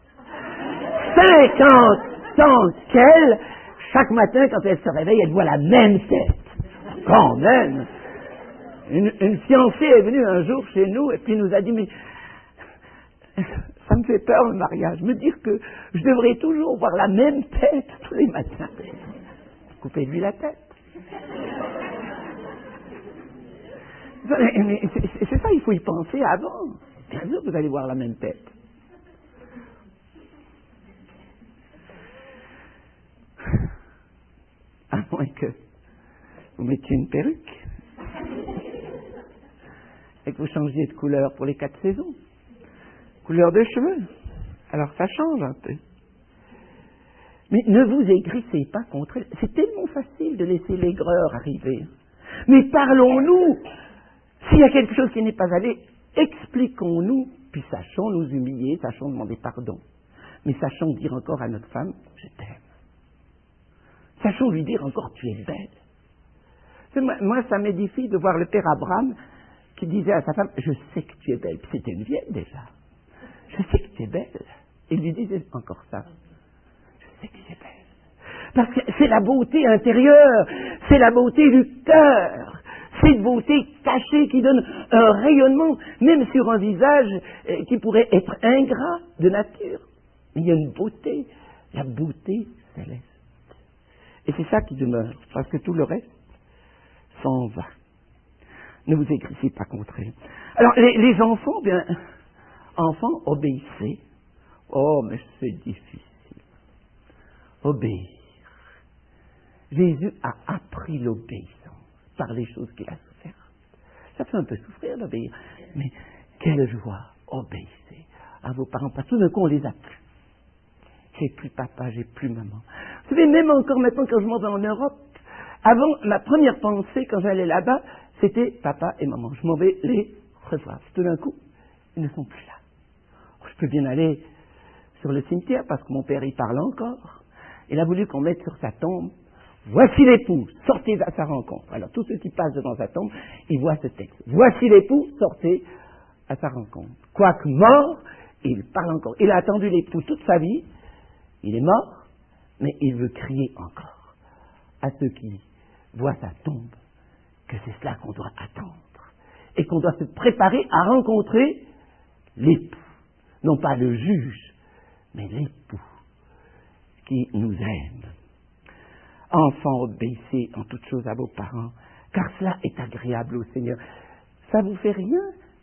50 ans qu'elle, chaque matin quand elle se réveille, elle voit la même tête. Quand même. Une fiancée est venue un jour chez nous et puis nous a dit, mais ça me fait peur le mariage, me dire que je devrais toujours voir la même tête tous les matins. Coupez-lui la tête. Mais c'est ça, il faut y penser avant. Bien sûr que vous allez voir la même tête. À moins que vous mettiez une perruque. et que vous changiez de couleur pour les 4 saisons. Couleur de cheveux. Alors ça change un peu. Mais ne vous aigrissez pas contre elle. C'est tellement facile de laisser l'aigreur arriver. Mais parlons-nous. S'il y a quelque chose qui n'est pas allé, expliquons-nous, puis sachons nous humilier, sachons demander pardon. Mais sachons dire encore à notre femme, je t'aime. Sachons lui dire encore, tu es belle. Moi, ça m'édifie de voir le père Abraham qui disait à sa femme, je sais que tu es belle. Puis c'était une vieille déjà. Je sais que tu es belle. Il lui disait encore ça. Je sais que tu es belle. Parce que c'est la beauté intérieure, c'est la beauté du cœur. Cette beauté cachée qui donne un rayonnement, même sur un visage qui pourrait être ingrat de nature. Mais il y a une beauté, la beauté céleste. Et c'est ça qui demeure, parce que tout le reste s'en va. Ne vous aigrissez pas contre elle. Alors, les enfants, bien, enfants, obéissez. Oh, mais c'est difficile. Obéir. Jésus a appris l'obéissance par les choses qu'il a souffert. Ça fait un peu souffrir d'obéir, mais quelle joie, obéissez à vos parents, parce que tout d'un coup on les a plus. J'ai plus papa, j'ai plus maman. Vous savez, même encore maintenant quand je m'en vais en Europe, avant, ma première pensée quand j'allais là-bas, c'était papa et maman. Je m'en vais les revoir. Tout d'un coup, ils ne sont plus là. Je peux bien aller sur le cimetière parce que mon père y parle encore. Il a voulu qu'on mette sur sa tombe, voici l'époux, sortez à sa rencontre. Alors tous ceux qui passent devant sa tombe, ils voient ce texte. Voici l'époux, sortez à sa rencontre. Quoique mort, il parle encore. Il a attendu l'époux toute sa vie, il est mort, mais il veut crier encore à ceux qui voient sa tombe que c'est cela qu'on doit attendre et qu'on doit se préparer à rencontrer l'époux. Non pas le juge, mais l'époux qui nous aime. Enfants, obéissez en toutes choses à vos parents, car cela est agréable au Seigneur. Ça vous fait rien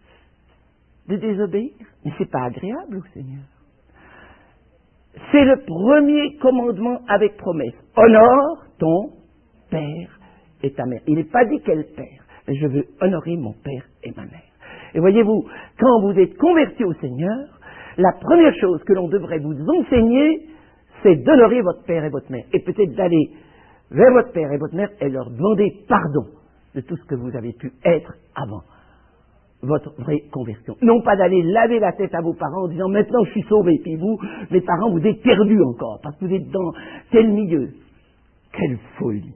de désobéir, mais c'est pas agréable au Seigneur. C'est le premier commandement avec promesse. Honore ton père et ta mère. Il n'est pas dit quel père, mais je veux honorer mon père et ma mère. Et voyez-vous, quand vous êtes convertis au Seigneur, la première chose que l'on devrait vous enseigner, c'est d'honorer votre père et votre mère. Et peut-être d'aller vers votre père et votre mère et leur demander pardon de tout ce que vous avez pu être avant votre vraie conversion. Non pas d'aller laver la tête à vos parents en disant maintenant je suis sauvé, puis vous, mes parents, vous êtes perdus encore, parce que vous êtes dans tel milieu. Quelle folie!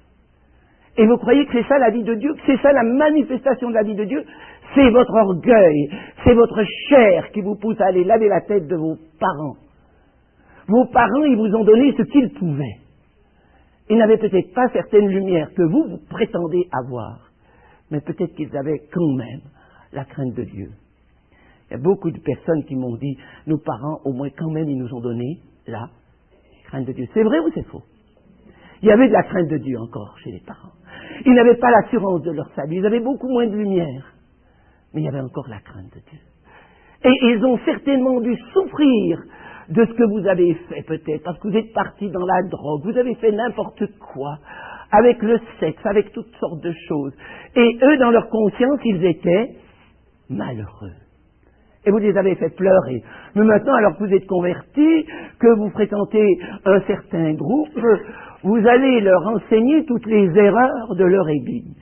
Et vous croyez que c'est ça la vie de Dieu, que c'est ça la manifestation de la vie de Dieu? C'est votre orgueil, c'est votre chair qui vous pousse à aller laver la tête de vos parents. Vos parents, ils vous ont donné ce qu'ils pouvaient. Ils n'avaient peut-être pas certaines lumières que vous prétendez avoir, mais peut-être qu'ils avaient quand même la crainte de Dieu. Il y a beaucoup de personnes qui m'ont dit, nos parents, au moins quand même, ils nous ont donné la crainte de Dieu. C'est vrai ou c'est faux? Il y avait de la crainte de Dieu encore chez les parents. Ils n'avaient pas l'assurance de leur salut, ils avaient beaucoup moins de lumière, mais il y avait encore la crainte de Dieu. Et ils ont certainement dû souffrir de ce que vous avez fait peut-être, parce que vous êtes partis dans la drogue, vous avez fait n'importe quoi, avec le sexe, avec toutes sortes de choses. Et eux, dans leur conscience, ils étaient malheureux. Et vous les avez fait pleurer. Mais maintenant, alors que vous êtes convertis, que vous fréquentez un certain groupe, vous allez leur enseigner toutes les erreurs de leur église.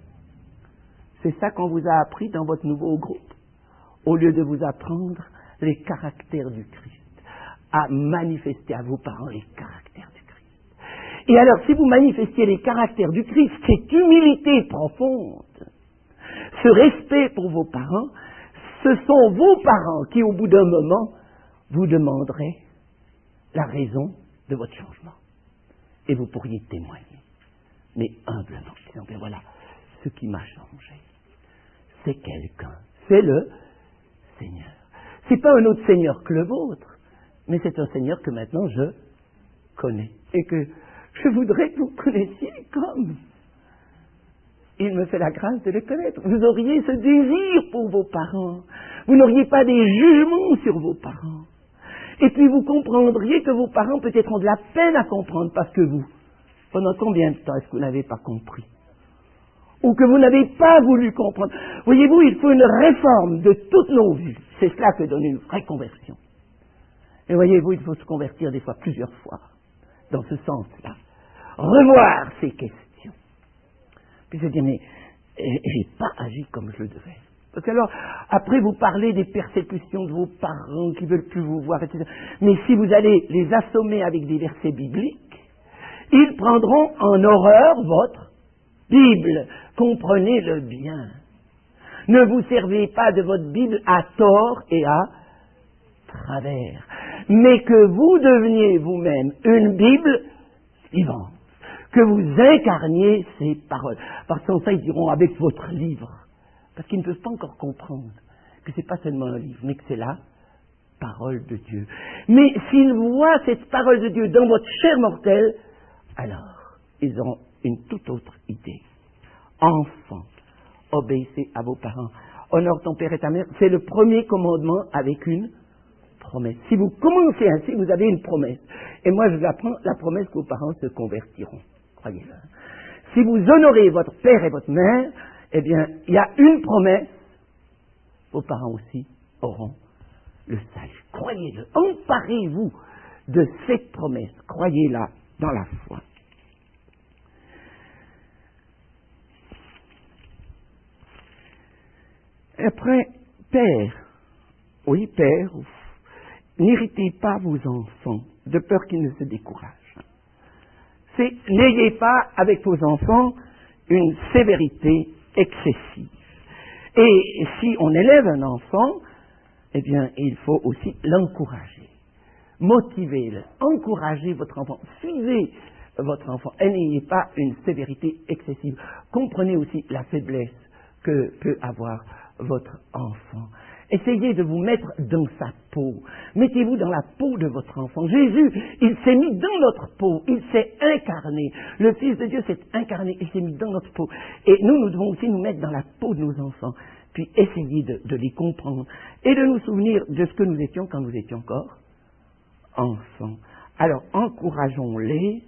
C'est ça qu'on vous a appris dans votre nouveau groupe, au lieu de vous apprendre les caractères du Christ, à manifester à vos parents les caractères du Christ. Et alors, si vous manifestiez les caractères du Christ, cette humilité profonde, ce respect pour vos parents, ce sont vos parents qui, au bout d'un moment, vous demanderaient la raison de votre changement. Et vous pourriez témoigner, mais humblement, disant, ben voilà, ce qui m'a changé, c'est quelqu'un, c'est le Seigneur. C'est pas un autre Seigneur que le vôtre, mais c'est un Seigneur que maintenant je connais, et que je voudrais que vous connaissiez comme il me fait la grâce de le connaître. Vous auriez ce désir pour vos parents. Vous n'auriez pas des jugements sur vos parents. Et puis vous comprendriez que vos parents peut-être ont de la peine à comprendre, parce que vous, pendant combien de temps est-ce que vous n'avez pas compris? ou que vous n'avez pas voulu comprendre. Voyez-vous, il faut une réforme de toutes nos vies. C'est cela que donne une vraie conversion. Et voyez-vous, il faut se convertir des fois plusieurs fois dans ce sens-là. Revoir ces questions. Puis se dire, mais j'ai pas agi comme je le devais. Parce que alors, après vous parlez des persécutions de vos parents qui ne veulent plus vous voir, etc. Mais si vous allez les assommer avec des versets bibliques, ils prendront en horreur votre Bible. Comprenez-le bien. Ne vous servez pas de votre Bible à tort et à travers, mais que vous deveniez vous-même une Bible vivante, que vous incarniez ces paroles. Parce que ça, ils diront avec votre livre. Parce qu'ils ne peuvent pas encore comprendre que ce n'est pas seulement un livre, mais que c'est la parole de Dieu. Mais s'ils voient cette parole de Dieu dans votre chair mortelle, alors ils auront une toute autre idée. Enfants, obéissez à vos parents. Honore ton père et ta mère. C'est le premier commandement avec une promesse. Si vous commencez ainsi, vous avez une promesse. Et moi, je vous apprends la promesse que vos parents se convertiront. Croyez-le. Si vous honorez votre père et votre mère, eh bien, il y a une promesse, vos parents aussi auront le salut. Croyez-le, emparez-vous de cette promesse, croyez-la dans la foi. Après, père, n'irritez pas vos enfants, de peur qu'ils ne se découragent. N'ayez pas avec vos enfants une sévérité excessive. Et si on élève un enfant, eh bien, il faut aussi l'encourager. Motivez-le, encouragez votre enfant, suivez votre enfant et n'ayez pas une sévérité excessive. Comprenez aussi la faiblesse que peut avoir votre enfant. Essayez de vous mettre dans sa peau. Mettez-vous dans la peau de votre enfant. Jésus, il s'est mis dans notre peau. Il s'est incarné. Le Fils de Dieu s'est incarné et s'est mis dans notre peau. Et nous devons aussi nous mettre dans la peau de nos enfants. Puis essayer de les comprendre. Et de nous souvenir de ce que nous étions quand nous étions encore enfants. Alors, encourageons-les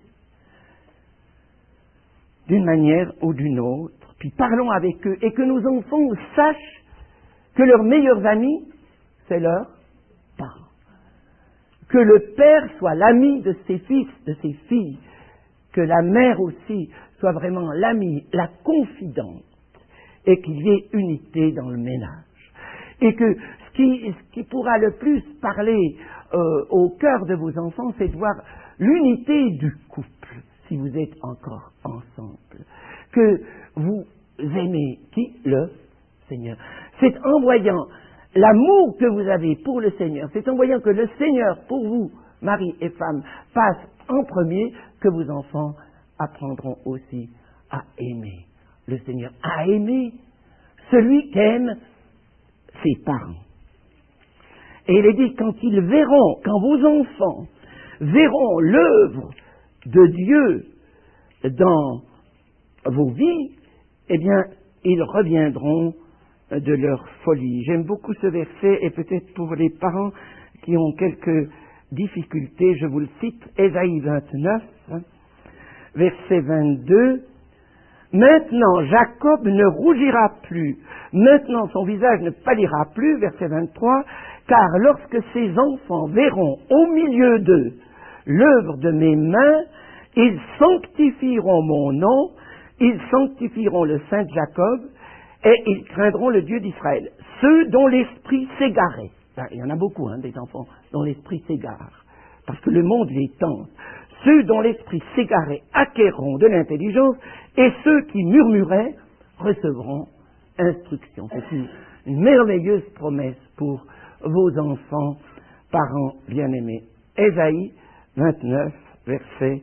d'une manière ou d'une autre. Puis parlons avec eux. Et que nos enfants sachent que leurs meilleurs amis, c'est leurs parents. Que le père soit l'ami de ses fils, de ses filles. Que la mère aussi soit vraiment l'amie, la confidente. Et qu'il y ait unité dans le ménage. Et que ce qui pourra le plus parler au cœur de vos enfants, c'est de voir l'unité du couple, si vous êtes encore ensemble. Que vous aimez qui? Le Seigneur. C'est en voyant l'amour que vous avez pour le Seigneur, c'est en voyant que le Seigneur, pour vous, mari et femme, passe en premier, que vos enfants apprendront aussi à aimer le Seigneur, à aimer celui qu'aiment ses parents. Et il est dit, quand vos enfants verront l'œuvre de Dieu dans vos vies, eh bien, ils reviendront de leur folie. J'aime beaucoup ce verset, et peut-être pour les parents qui ont quelques difficultés, je vous le cite, Ésaïe 29, verset 22. Maintenant, Jacob ne rougira plus, maintenant son visage ne pâlira plus, verset 23, car lorsque ses enfants verront au milieu d'eux l'œuvre de mes mains, ils sanctifieront mon nom, ils sanctifieront le Saint de Jacob, et ils craindront le Dieu d'Israël. Ceux dont l'esprit s'égarait, il y en a beaucoup, des enfants dont l'esprit s'égare, parce que le monde les tente. Ceux dont l'esprit s'égarait acquerront de l'intelligence, et ceux qui murmuraient recevront instruction. C'est une merveilleuse promesse pour vos enfants, parents bien-aimés. Ésaïe 29, versets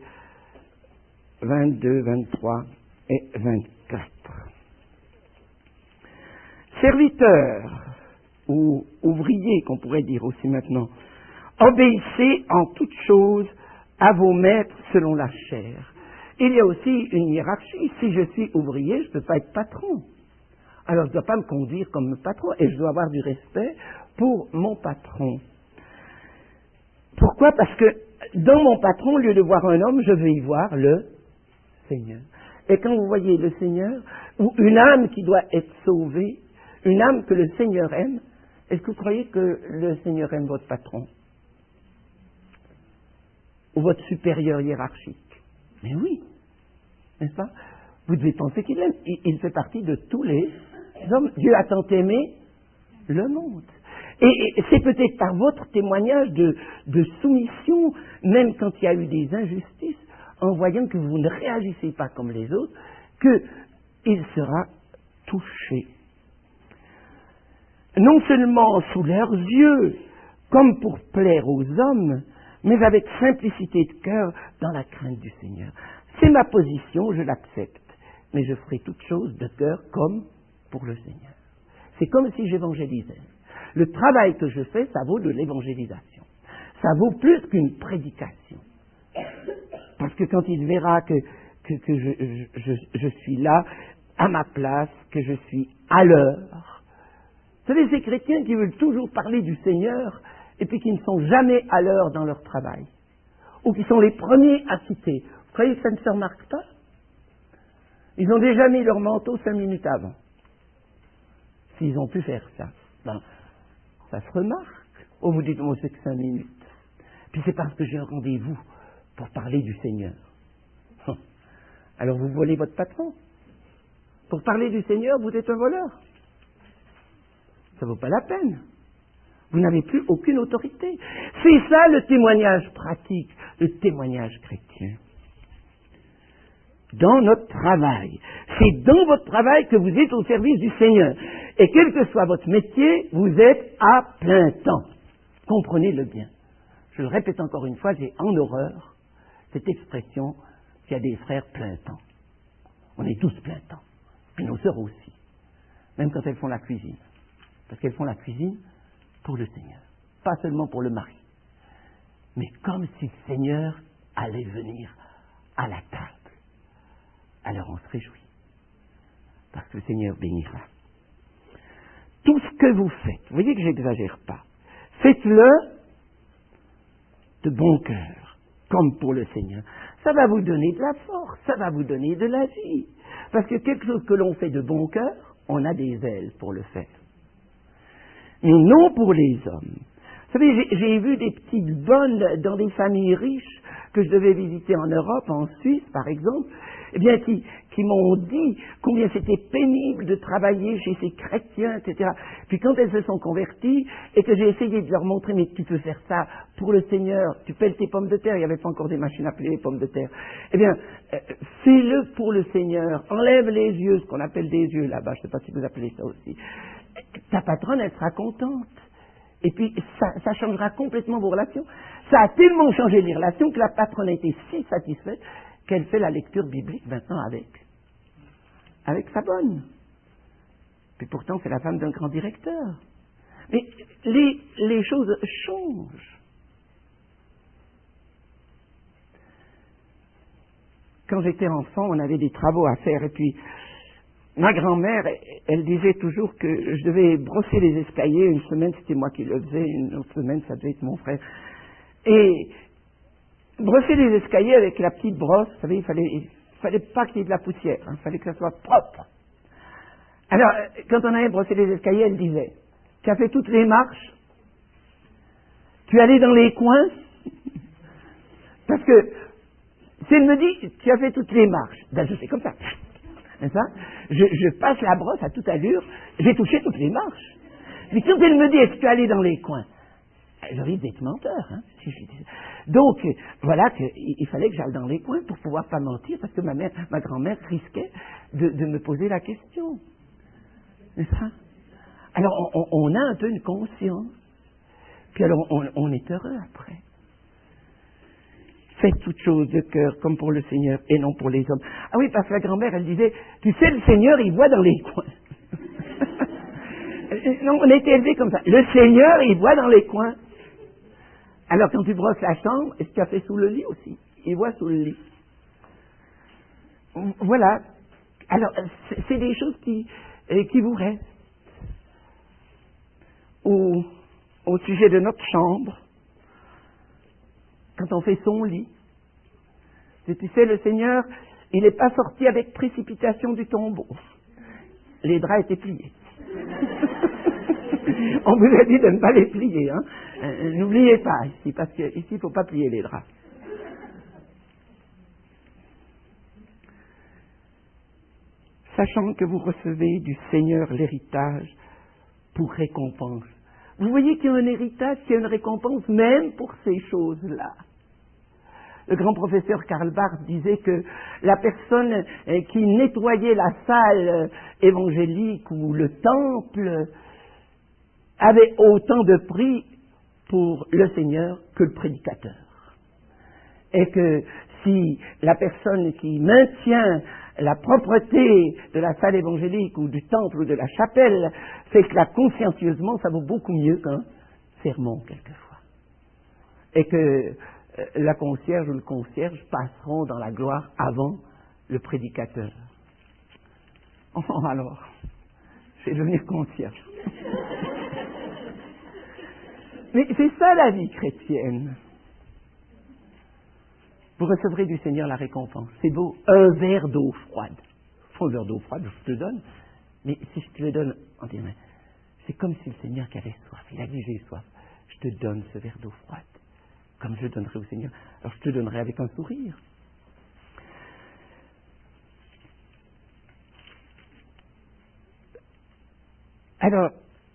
22, 23 et 24. Serviteurs, ou ouvriers, qu'on pourrait dire aussi maintenant, obéissez en toutes choses à vos maîtres selon la chair. Il y a aussi une hiérarchie. Si je suis ouvrier, je ne peux pas être patron. Alors je ne dois pas me conduire comme patron et je dois avoir du respect pour mon patron. Pourquoi? Parce que dans mon patron, au lieu de voir un homme, je veux y voir le Seigneur. Et quand vous voyez le Seigneur, ou une âme qui doit être sauvée, une âme que le Seigneur aime, est-ce que vous croyez que le Seigneur aime votre patron? Ou votre supérieur hiérarchique? Mais oui, n'est-ce pas? Vous devez penser qu'il aime. Il fait partie de tous les hommes. Dieu a tant aimé le monde. Et c'est peut-être par votre témoignage de soumission, même quand il y a eu des injustices, en voyant que vous ne réagissez pas comme les autres, qu'il sera touché. Non seulement sous leurs yeux, comme pour plaire aux hommes, mais avec simplicité de cœur dans la crainte du Seigneur. C'est ma position, je l'accepte, mais je ferai toute chose de cœur comme pour le Seigneur. C'est comme si j'évangélisais. Le travail que je fais, ça vaut de l'évangélisation. Ça vaut plus qu'une prédication. Parce que quand il verra que je suis là, à ma place, que je suis à l'heure. Vous savez, ces chrétiens qui veulent toujours parler du Seigneur et puis qui ne sont jamais à l'heure dans leur travail, ou qui sont les premiers à quitter. Vous croyez que ça ne se remarque pas? Ils ont déjà mis leur manteau 5 minutes avant. S'ils ont pu faire ça, ben, ça se remarque. Oh, vous dites, oh, c'est que 5 minutes. Puis c'est parce que j'ai un rendez-vous pour parler du Seigneur. Alors vous volez votre patron. Pour parler du Seigneur, vous êtes un voleur. Ça ne vaut pas la peine. Vous n'avez plus aucune autorité. C'est ça le témoignage pratique, le témoignage chrétien. Dans notre travail. C'est dans votre travail que vous êtes au service du Seigneur. Et quel que soit votre métier, vous êtes à plein temps. Comprenez-le bien. Je le répète encore une fois, j'ai en horreur cette expression qu'il y a des frères plein temps. On est tous plein temps. Puis nos sœurs aussi. Même quand elles font la cuisine. Parce qu'elles font la cuisine pour le Seigneur. Pas seulement pour le mari. Mais comme si le Seigneur allait venir à la table. Alors on se réjouit. Parce que le Seigneur bénira. Tout ce que vous faites, vous voyez que je n'exagère pas, faites-le de bon cœur, comme pour le Seigneur. Ça va vous donner de la force, ça va vous donner de la vie. Parce que quelque chose que l'on fait de bon cœur, on a des ailes pour le faire. Mais non pour les hommes. Vous savez, j'ai vu des petites bonnes dans des familles riches que je devais visiter en Europe, en Suisse par exemple, eh bien, qui m'ont dit combien c'était pénible de travailler chez ces chrétiens, etc. Puis quand elles se sont converties, et que j'ai essayé de leur montrer, mais tu peux faire ça pour le Seigneur, tu pèles tes pommes de terre, il n'y avait pas encore des machines à peler les pommes de terre. Eh bien, fais-le pour le Seigneur, enlève les yeux, ce qu'on appelle des yeux là-bas, je ne sais pas si vous appelez ça aussi. Ta patronne, elle sera contente. Et puis, ça changera complètement vos relations. Ça a tellement changé les relations que la patronne a été si satisfaite qu'elle fait la lecture biblique maintenant avec sa bonne. Puis pourtant, c'est la femme d'un grand directeur. Mais les choses changent. Quand j'étais enfant, on avait des travaux à faire. Et puis, ma grand-mère, elle disait toujours que je devais brosser les escaliers. Une semaine, c'était moi qui le faisais. Une autre semaine, ça devait être mon frère. Et brosser les escaliers avec la petite brosse, vous savez, il fallait pas qu'il y ait de la poussière. Il fallait que ça soit propre. Alors, quand on allait brosser les escaliers, elle disait, tu as fait toutes les marches, tu es allé dans les coins, parce que si elle me dit, tu as fait toutes les marches, ben je fais comme ça. N'est-ce pas? Je passe la brosse à toute allure, j'ai touché toutes les marches. Mais quand elle me dit, est-ce que tu es allé dans les coins? Je risque d'être menteur. Hein, si je dis ça. Donc, voilà qu'il fallait que j'aille dans les coins pour pouvoir pas mentir, parce que ma grand-mère risquait de me poser la question. N'est-ce pas? Alors, on a un peu une conscience. Puis alors, on est heureux après. Faites toutes choses de cœur, comme pour le Seigneur, et non pour les hommes. Ah oui, parce que la grand-mère, elle disait, tu sais, le Seigneur, il voit dans les coins. Non, on a été élevés comme ça. Le Seigneur, il voit dans les coins. Alors, quand tu brosses la chambre, est-ce que tu as fait sous le lit aussi? Il voit sous le lit. Voilà. Alors, c'est des choses qui vous restent. Au sujet de notre chambre, quand on fait son lit, tu sais, le Seigneur, Il n'est pas sorti avec précipitation du tombeau. Les draps étaient pliés. On vous a dit de ne pas les plier. Hein. N'oubliez pas ici, parce qu'ici, il ne faut pas plier les draps. Sachant que vous recevez du Seigneur l'héritage pour récompense. Vous voyez qu'il y a un héritage, qu'il y a une récompense même pour ces choses-là. Le grand professeur Karl Barth disait que la personne qui nettoyait la salle évangélique ou le temple avait autant de prix pour le Seigneur que le prédicateur. Et que si la personne qui maintient la propreté de la salle évangélique ou du temple ou de la chapelle fait que là consciencieusement, ça vaut beaucoup mieux qu'un sermon quelquefois. Et que la concierge ou le concierge passeront dans la gloire avant le prédicateur. Oh, alors, je vais devenir concierge. Mais c'est ça la vie chrétienne. Vous recevrez du Seigneur la récompense. C'est beau, un verre d'eau froide. Un verre d'eau froide, je te le donne. Mais si je te le donne, on dirait, c'est comme si le Seigneur qui avait soif, il a dit j'ai soif. Je te donne ce verre d'eau froide, comme je le donnerai au Seigneur. Alors je te donnerai avec un sourire. Alors,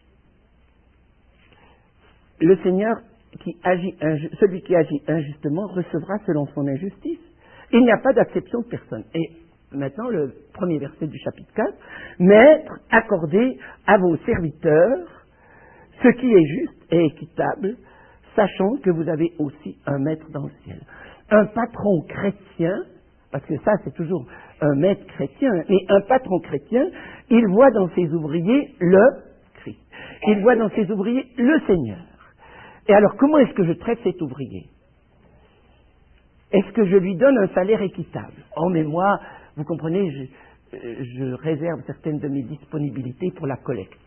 le Seigneur celui qui agit injustement recevra selon son injustice. Il n'y a pas d'acception de personne. Et maintenant, le premier verset du chapitre 4, « Maître, accordez à vos serviteurs ce qui est juste et équitable, sachant que vous avez aussi un maître dans le ciel. » Un patron chrétien, parce que ça c'est toujours un maître chrétien, mais un patron chrétien, il voit dans ses ouvriers le Christ. Il voit dans ses ouvriers le Seigneur. Et alors, comment est-ce que je traite cet ouvrier? Est-ce que je lui donne un salaire équitable? Oh, mais moi, vous comprenez, je réserve certaines de mes disponibilités pour la collecte.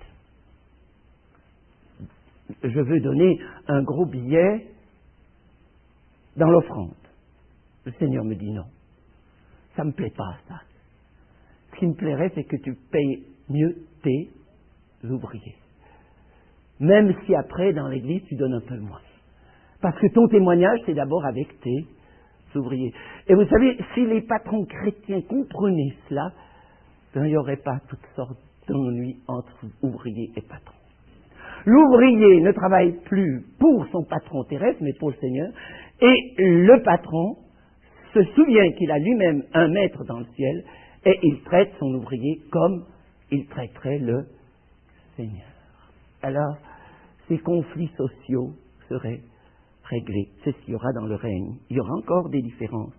Je veux donner un gros billet dans l'offrande. Le Seigneur me dit non. Ça ne me plaît pas, ça. Ce qui me plairait, c'est que tu payes mieux tes ouvriers. Même si après, dans l'église, tu donnes un peu moins. Parce que ton témoignage, c'est d'abord avec tes ouvriers. Et vous savez, si les patrons chrétiens comprenaient cela, il n'y aurait pas toutes sortes d'ennuis entre ouvriers et patrons. L'ouvrier ne travaille plus pour son patron terrestre, mais pour le Seigneur. Et le patron se souvient qu'il a lui-même un maître dans le ciel, et il traite son ouvrier comme il traiterait le Seigneur. Alors, ces conflits sociaux seraient réglés. C'est ce qu'il y aura dans le règne. Il y aura encore des différences.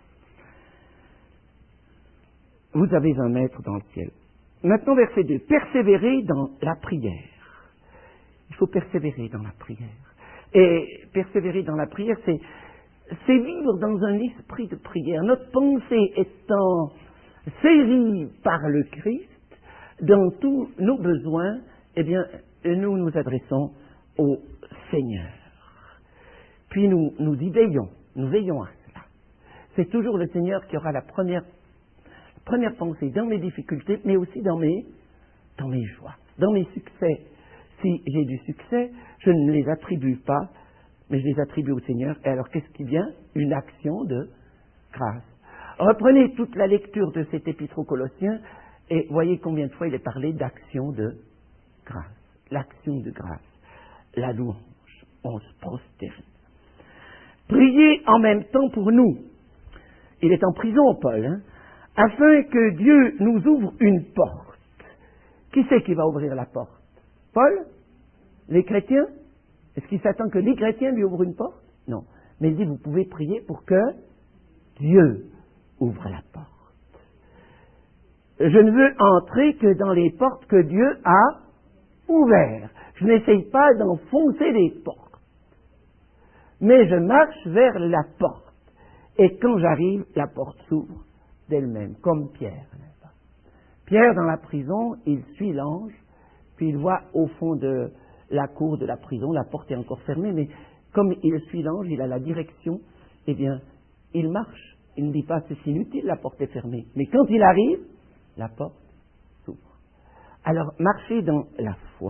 Vous avez un maître dans le ciel. Maintenant, verset 2. Persévérez dans la prière. Il faut persévérer dans la prière. Et persévérer dans la prière, c'est vivre dans un esprit de prière. Notre pensée étant saisie par le Christ, dans tous nos besoins, eh bien, nous nous adressons au Seigneur. Puis nous y veillons, nous veillons à cela. C'est toujours le Seigneur qui aura la première pensée dans mes difficultés, mais aussi dans mes joies, dans mes succès. Si j'ai du succès, je ne les attribue pas, mais je les attribue au Seigneur. Et alors, qu'est-ce qui vient? Une action de grâce. Reprenez toute la lecture de cet épître aux Colossiens et voyez combien de fois il est parlé d'action de grâce. L'action de grâce, la louange, on se prosterne. Priez en même temps pour nous. Il est en prison, Paul, afin que Dieu nous ouvre une porte. Qui c'est qui va ouvrir la porte? Paul? Les chrétiens? Est-ce qu'il s'attend que les chrétiens lui ouvrent une porte? Non. Mais il dit, vous pouvez prier pour que Dieu ouvre la porte. Je ne veux entrer que dans les portes que Dieu a ouvertes. Je n'essaye pas d'enfoncer les portes. Mais je marche vers la porte. Et quand j'arrive, la porte s'ouvre d'elle-même, comme Pierre, n'est-ce pas? Pierre, dans la prison, il suit l'ange, puis il voit au fond de la cour de la prison, la porte est encore fermée, mais comme il suit l'ange, il a la direction, eh bien, il marche il ne dit pas c'est inutile, la porte est fermée. Mais quand il arrive, la porte s'ouvre. Alors, marchez dans la foi.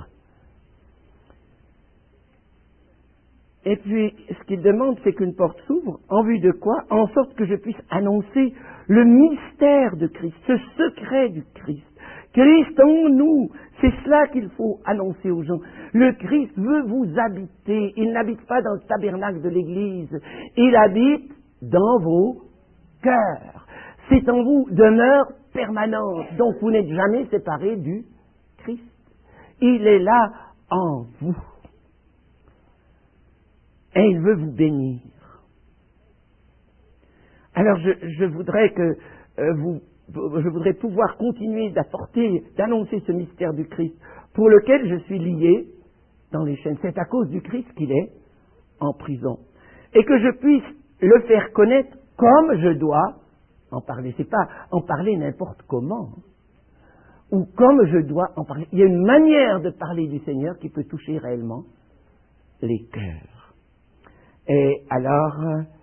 Et puis, ce qu'il demande, c'est qu'une porte s'ouvre, en vue de quoi? En sorte que je puisse annoncer le mystère de Christ, ce secret du Christ. Christ en nous, c'est cela qu'il faut annoncer aux gens. Le Christ veut vous habiter. Il n'habite pas dans le tabernacle de l'Église. Il habite dans vos cœurs. C'est en vous demeure permanente. Donc vous n'êtes jamais séparés du Christ. Il est là en vous. Et il veut vous bénir. Alors je voudrais que je voudrais pouvoir continuer d'annoncer ce mystère du Christ pour lequel je suis lié dans les chaînes. C'est à cause du Christ qu'il est en prison. Et que je puisse le faire connaître comme je dois en parler. C'est pas en parler n'importe comment. Ou comme je dois en parler. Il y a une manière de parler du Seigneur qui peut toucher réellement les cœurs. Et alors,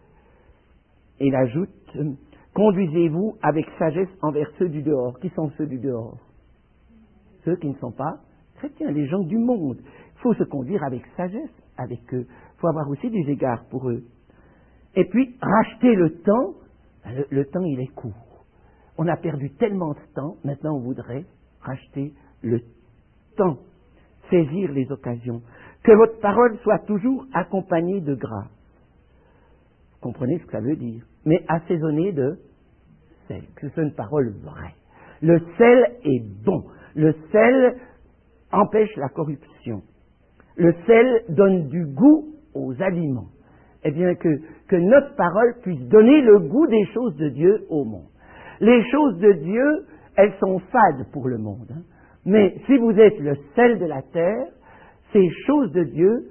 il ajoute, conduisez-vous avec sagesse envers ceux du dehors. Qui sont ceux du dehors? Ceux qui ne sont pas chrétiens, les gens du monde. Il faut se conduire avec sagesse avec eux. Il faut avoir aussi des égards pour eux. Et puis, racheter le temps. Le temps, il est court. On a perdu tellement de temps, maintenant on voudrait racheter le temps. Saisir les occasions. Que votre parole soit toujours accompagnée de grâce. Vous comprenez ce que ça veut dire? Mais assaisonnée de sel. Que ce soit une parole vraie. Le sel est bon. Le sel empêche la corruption. Le sel donne du goût aux aliments. Eh bien, que notre parole puisse donner le goût des choses de Dieu au monde. Les choses de Dieu, elles sont fades pour le monde. Hein. Mais si vous êtes le sel de la terre, ces choses de Dieu,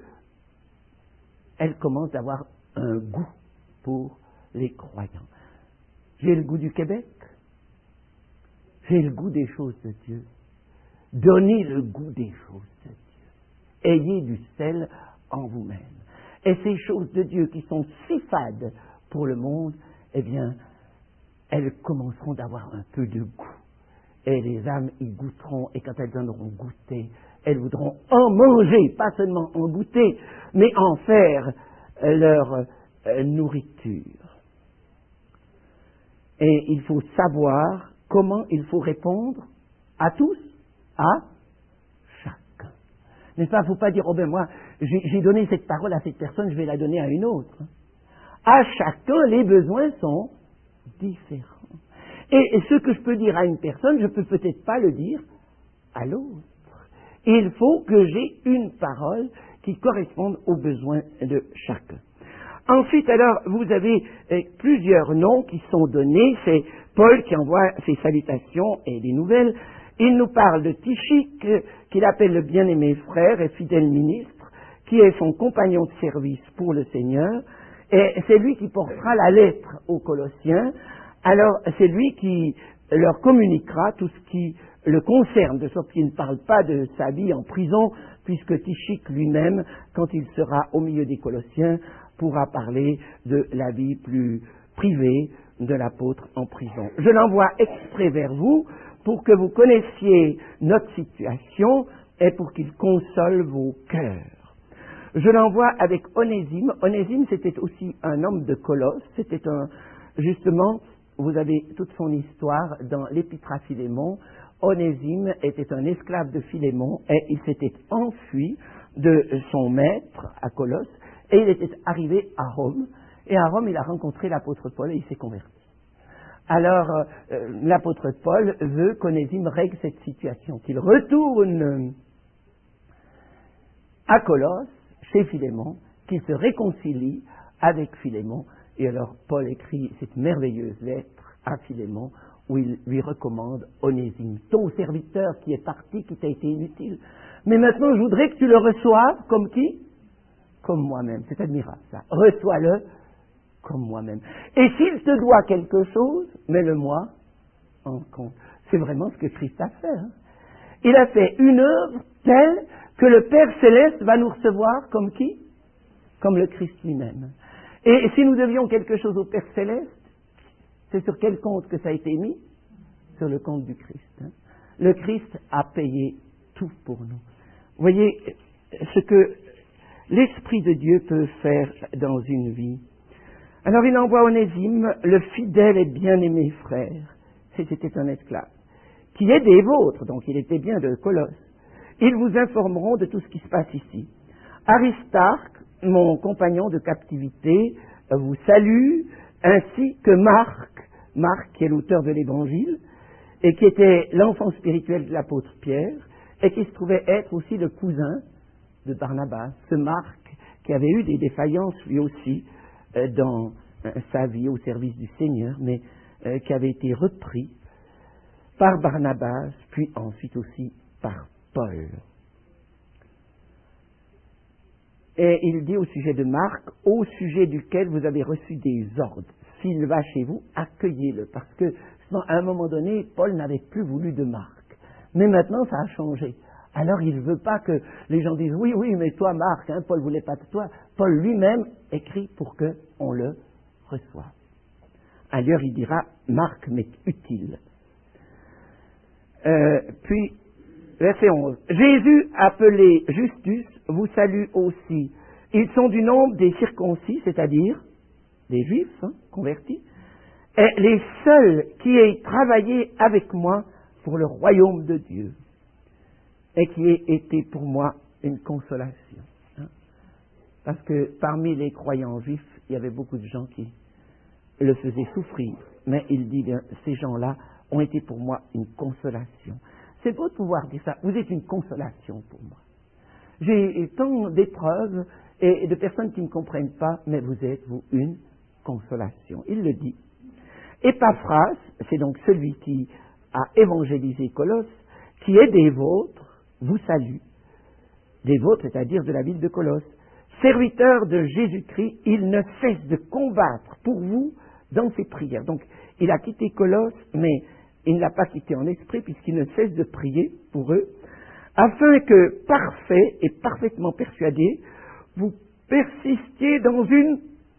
elles commencent à avoir un goût pour les croyants. J'ai le goût du Québec. J'ai le goût des choses de Dieu. Donnez le goût des choses de Dieu. Ayez du sel en vous-même. Et ces choses de Dieu qui sont si fades pour le monde, eh bien, elles commenceront d'avoir un peu de goût. Et les âmes y goûteront, et quand elles en auront goûté, elles voudront en manger, pas seulement en goûter, mais en faire leur nourriture. Et il faut savoir comment il faut répondre à tous, à chacun. N'est-ce pas? Il ne faut pas dire, oh ben moi, j'ai donné cette parole à cette personne, je vais la donner à une autre. À chacun, les besoins sont différents. Et ce que je peux dire à une personne, je ne peux peut-être pas le dire à l'autre. Il faut que j'ai une parole qui corresponde aux besoins de chacun. Ensuite, alors, vous avez plusieurs noms qui sont donnés. C'est Paul qui envoie ses salutations et des nouvelles. Il nous parle de Tychique, qu'il appelle le bien-aimé frère et fidèle ministre, qui est son compagnon de service pour le Seigneur. Et c'est lui qui portera la lettre aux Colossiens. Alors, c'est lui qui leur communiquera tout ce qui le concerne, de sorte qu'il ne parle pas de sa vie en prison, puisque Tychique lui-même, quand il sera au milieu des Colossiens, pourra parler de la vie plus privée de l'apôtre en prison. Je l'envoie exprès vers vous pour que vous connaissiez notre situation et pour qu'il console vos cœurs. Je l'envoie avec Onésime. Onésime, c'était aussi un homme de Colosse. C'était justement, vous avez toute son histoire dans l'Épître à Philémon. Onésime était un esclave de Philémon et il s'était enfui de son maître à Colosse et il était arrivé à Rome. Et à Rome, il a rencontré l'apôtre Paul et il s'est converti. Alors, l'apôtre Paul veut qu'Onésime règle cette situation, qu'il retourne à Colosse, chez Philémon, qu'il se réconcilie avec Philémon. Et alors, Paul écrit cette merveilleuse lettre à Philémon où il lui recommande Onésime, ton serviteur qui est parti, qui t'a été inutile. Mais maintenant, je voudrais que tu le reçoives comme qui? Comme moi-même. C'est admirable, ça. Reçois-le comme moi-même. Et s'il te doit quelque chose, mets-le-moi en compte. C'est vraiment ce que Christ a fait. Hein? Il a fait une œuvre telle que le Père Céleste va nous recevoir comme qui? Comme le Christ lui-même. Et si nous devions quelque chose au Père Céleste, C'est sur quel compte que ça a été mis? Sur le compte du Christ. Hein. Le Christ a payé tout pour nous. Voyez ce que l'Esprit de Dieu peut faire dans une vie. Alors il envoie Onésime, le fidèle et bien-aimé frère, c'était un esclave, qui est des vôtres, donc il était bien de Colosse. Ils vous informeront de tout ce qui se passe ici. Aristarque, mon compagnon de captivité, vous salue, ainsi que Marc qui est l'auteur de l'Évangile, et qui était l'enfant spirituel de l'apôtre Pierre, et qui se trouvait être aussi le cousin de Barnabas, ce Marc qui avait eu des défaillances lui aussi dans sa vie au service du Seigneur, mais qui avait été repris par Barnabas, puis ensuite aussi par Paul. Et il dit au sujet de Marc, au sujet duquel vous avez reçu des ordres. S'il va chez vous, accueillez-le, parce que à un moment donné, Paul n'avait plus voulu de Marc. Mais maintenant, ça a changé. Alors, il ne veut pas que les gens disent « Oui, mais toi, Marc, hein, Paul ne voulait pas de toi. » Paul lui-même écrit pour qu'on le reçoive. Ailleurs, il dira « Marc m'est utile ». Puis, verset 11. « Jésus, appelé Justus, vous salue aussi. Ils sont du nombre des circoncis, c'est-à-dire des Juifs convertis, et les seuls qui aient travaillé avec moi pour le royaume de Dieu, et qui aient été pour moi une consolation. » Parce que parmi les croyants juifs, il y avait beaucoup de gens qui le faisaient souffrir. Mais il dit, bien, ces gens-là ont été pour moi une consolation. C'est beau de pouvoir dire ça. Vous êtes une consolation pour moi. J'ai tant d'épreuves et de personnes qui ne comprennent pas, mais vous êtes, vous, une consolation. Il le dit. Épaphras, c'est donc celui qui a évangélisé Colosse, qui est des vôtres, vous salue. Des vôtres, c'est-à-dire de la ville de Colosse. Serviteur de Jésus-Christ, il ne cesse de combattre pour vous dans ses prières. Donc, il a quitté Colosse, mais il ne l'a pas quitté en esprit, puisqu'il ne cesse de prier pour eux, afin que, parfait et parfaitement persuadé, vous persistiez dans une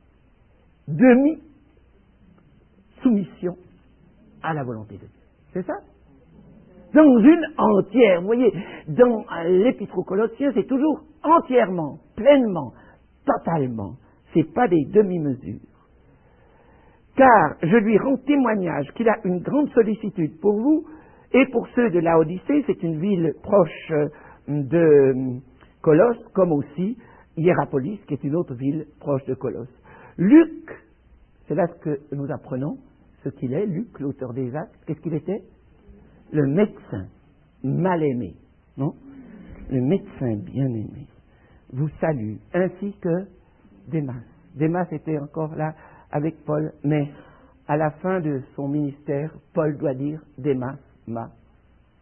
demi-soumission à la volonté de Dieu. C'est ça? Dans une entière. Vous voyez, dans l'Épître aux Colossiens, c'est toujours entièrement, pleinement, totalement. Ce n'est pas des demi-mesures. Car je lui rends témoignage qu'il a une grande sollicitude pour vous et pour ceux de Laodicée. C'est une ville proche de Colosse, comme aussi Hiérapolis, qui est une autre ville proche de Colosse. Luc, c'est là ce que nous apprenons, ce qu'il est, Luc, l'auteur des Actes. Qu'est-ce qu'il était? Le médecin mal aimé, non? Le médecin bien aimé vous salue, ainsi que Démas. Démas était encore là avec Paul, mais à la fin de son ministère, Paul doit dire « Démas m'a abandonné ».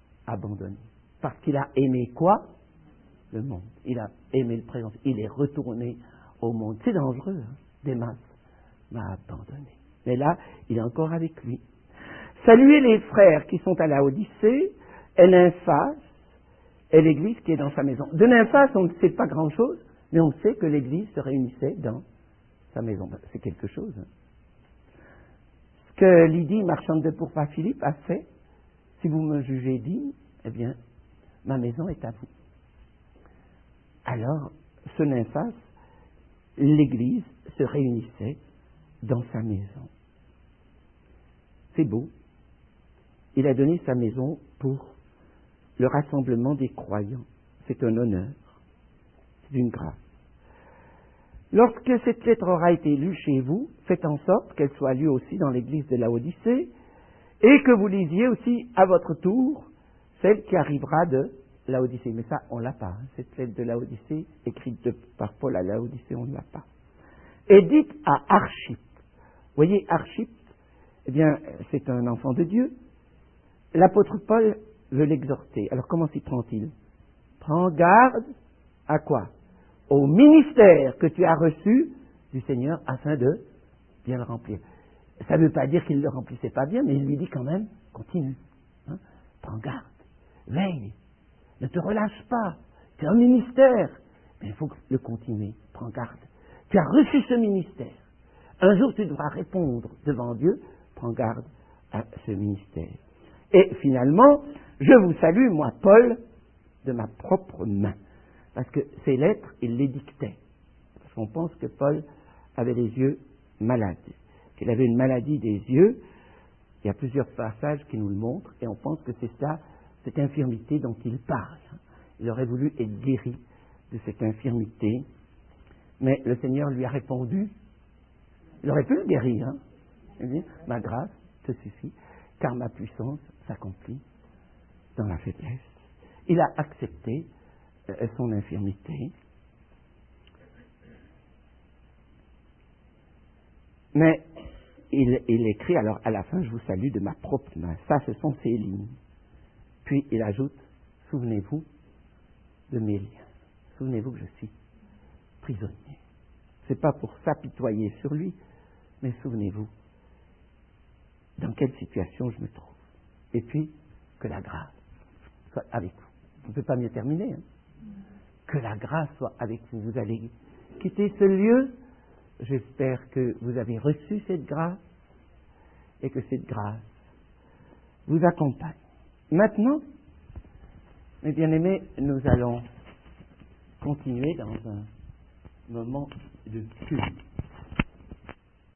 Parce qu'il a aimé quoi? Le monde. Il a aimé le présent. Il est retourné au monde. C'est dangereux, hein? Démas m'a abandonné. Mais là, il est encore avec lui. Saluez les frères qui sont à Laodicée, et Nymphas, et l'église qui est dans sa maison. De Nymphas, on ne sait pas grand-chose, mais on sait que l'église se réunissait dans sa maison. C'est quelque chose. Hein. Ce que Lydie, marchande de pourpre à Philippe, a fait, si vous me jugez digne, eh bien, ma maison est à vous. Alors, ce Nymphas, l'église se réunissait dans sa maison. C'est beau. Il a donné sa maison pour le rassemblement des croyants. C'est un honneur. C'est une grâce. Lorsque cette lettre aura été lue chez vous, faites en sorte qu'elle soit lue aussi dans l'église de Laodicée et que vous lisiez aussi à votre tour celle qui arrivera de Laodicée. Mais ça, on ne l'a pas. Hein. Cette lettre de Laodicée, écrite par Paul à Laodicée, on ne l'a pas. Et dites à Archippe. Vous voyez, Archippe, eh bien, c'est un enfant de Dieu. L'apôtre Paul veut l'exhorter. Alors, comment s'y prend-il? Prends garde à quoi? Au ministère que tu as reçu du Seigneur afin de bien le remplir. Ça ne veut pas dire qu'il ne le remplissait pas bien, mais il lui dit quand même, continue. Hein? Prends garde. Veille. Ne te relâche pas. Tu as un ministère. Mais il faut le continuer. Prends garde. Tu as reçu ce ministère. Un jour, tu devras répondre devant Dieu prends garde à ce ministère. Et finalement, je vous salue, moi, Paul, de ma propre main. Parce que ces lettres, il les dictait. Parce qu'on pense que Paul avait les yeux malades, qu'il avait une maladie des yeux. Il y a plusieurs passages qui nous le montrent, et on pense que c'est ça, cette infirmité dont il parle. Il aurait voulu être guéri de cette infirmité, mais le Seigneur lui a répondu. Il aurait pu le guérir, hein. Il dit, ma grâce te suffit, car ma puissance s'accomplit dans la faiblesse. Il a accepté son infirmité. Mais il écrit, alors à la fin, je vous salue de ma propre main. Ça, ce sont ses lignes. Puis il ajoute, souvenez-vous de mes liens. Souvenez-vous que je suis prisonnier. Ce n'est pas pour s'apitoyer sur lui, mais souvenez-vous dans quelle situation je me trouve. Et puis, que la grâce soit avec vous. On ne peut pas mieux terminer. Hein? Que la grâce soit avec vous. Vous allez quitter ce lieu. J'espère que vous avez reçu cette grâce et que cette grâce vous accompagne. Maintenant, mes bien-aimés, nous allons continuer dans un moment de culte.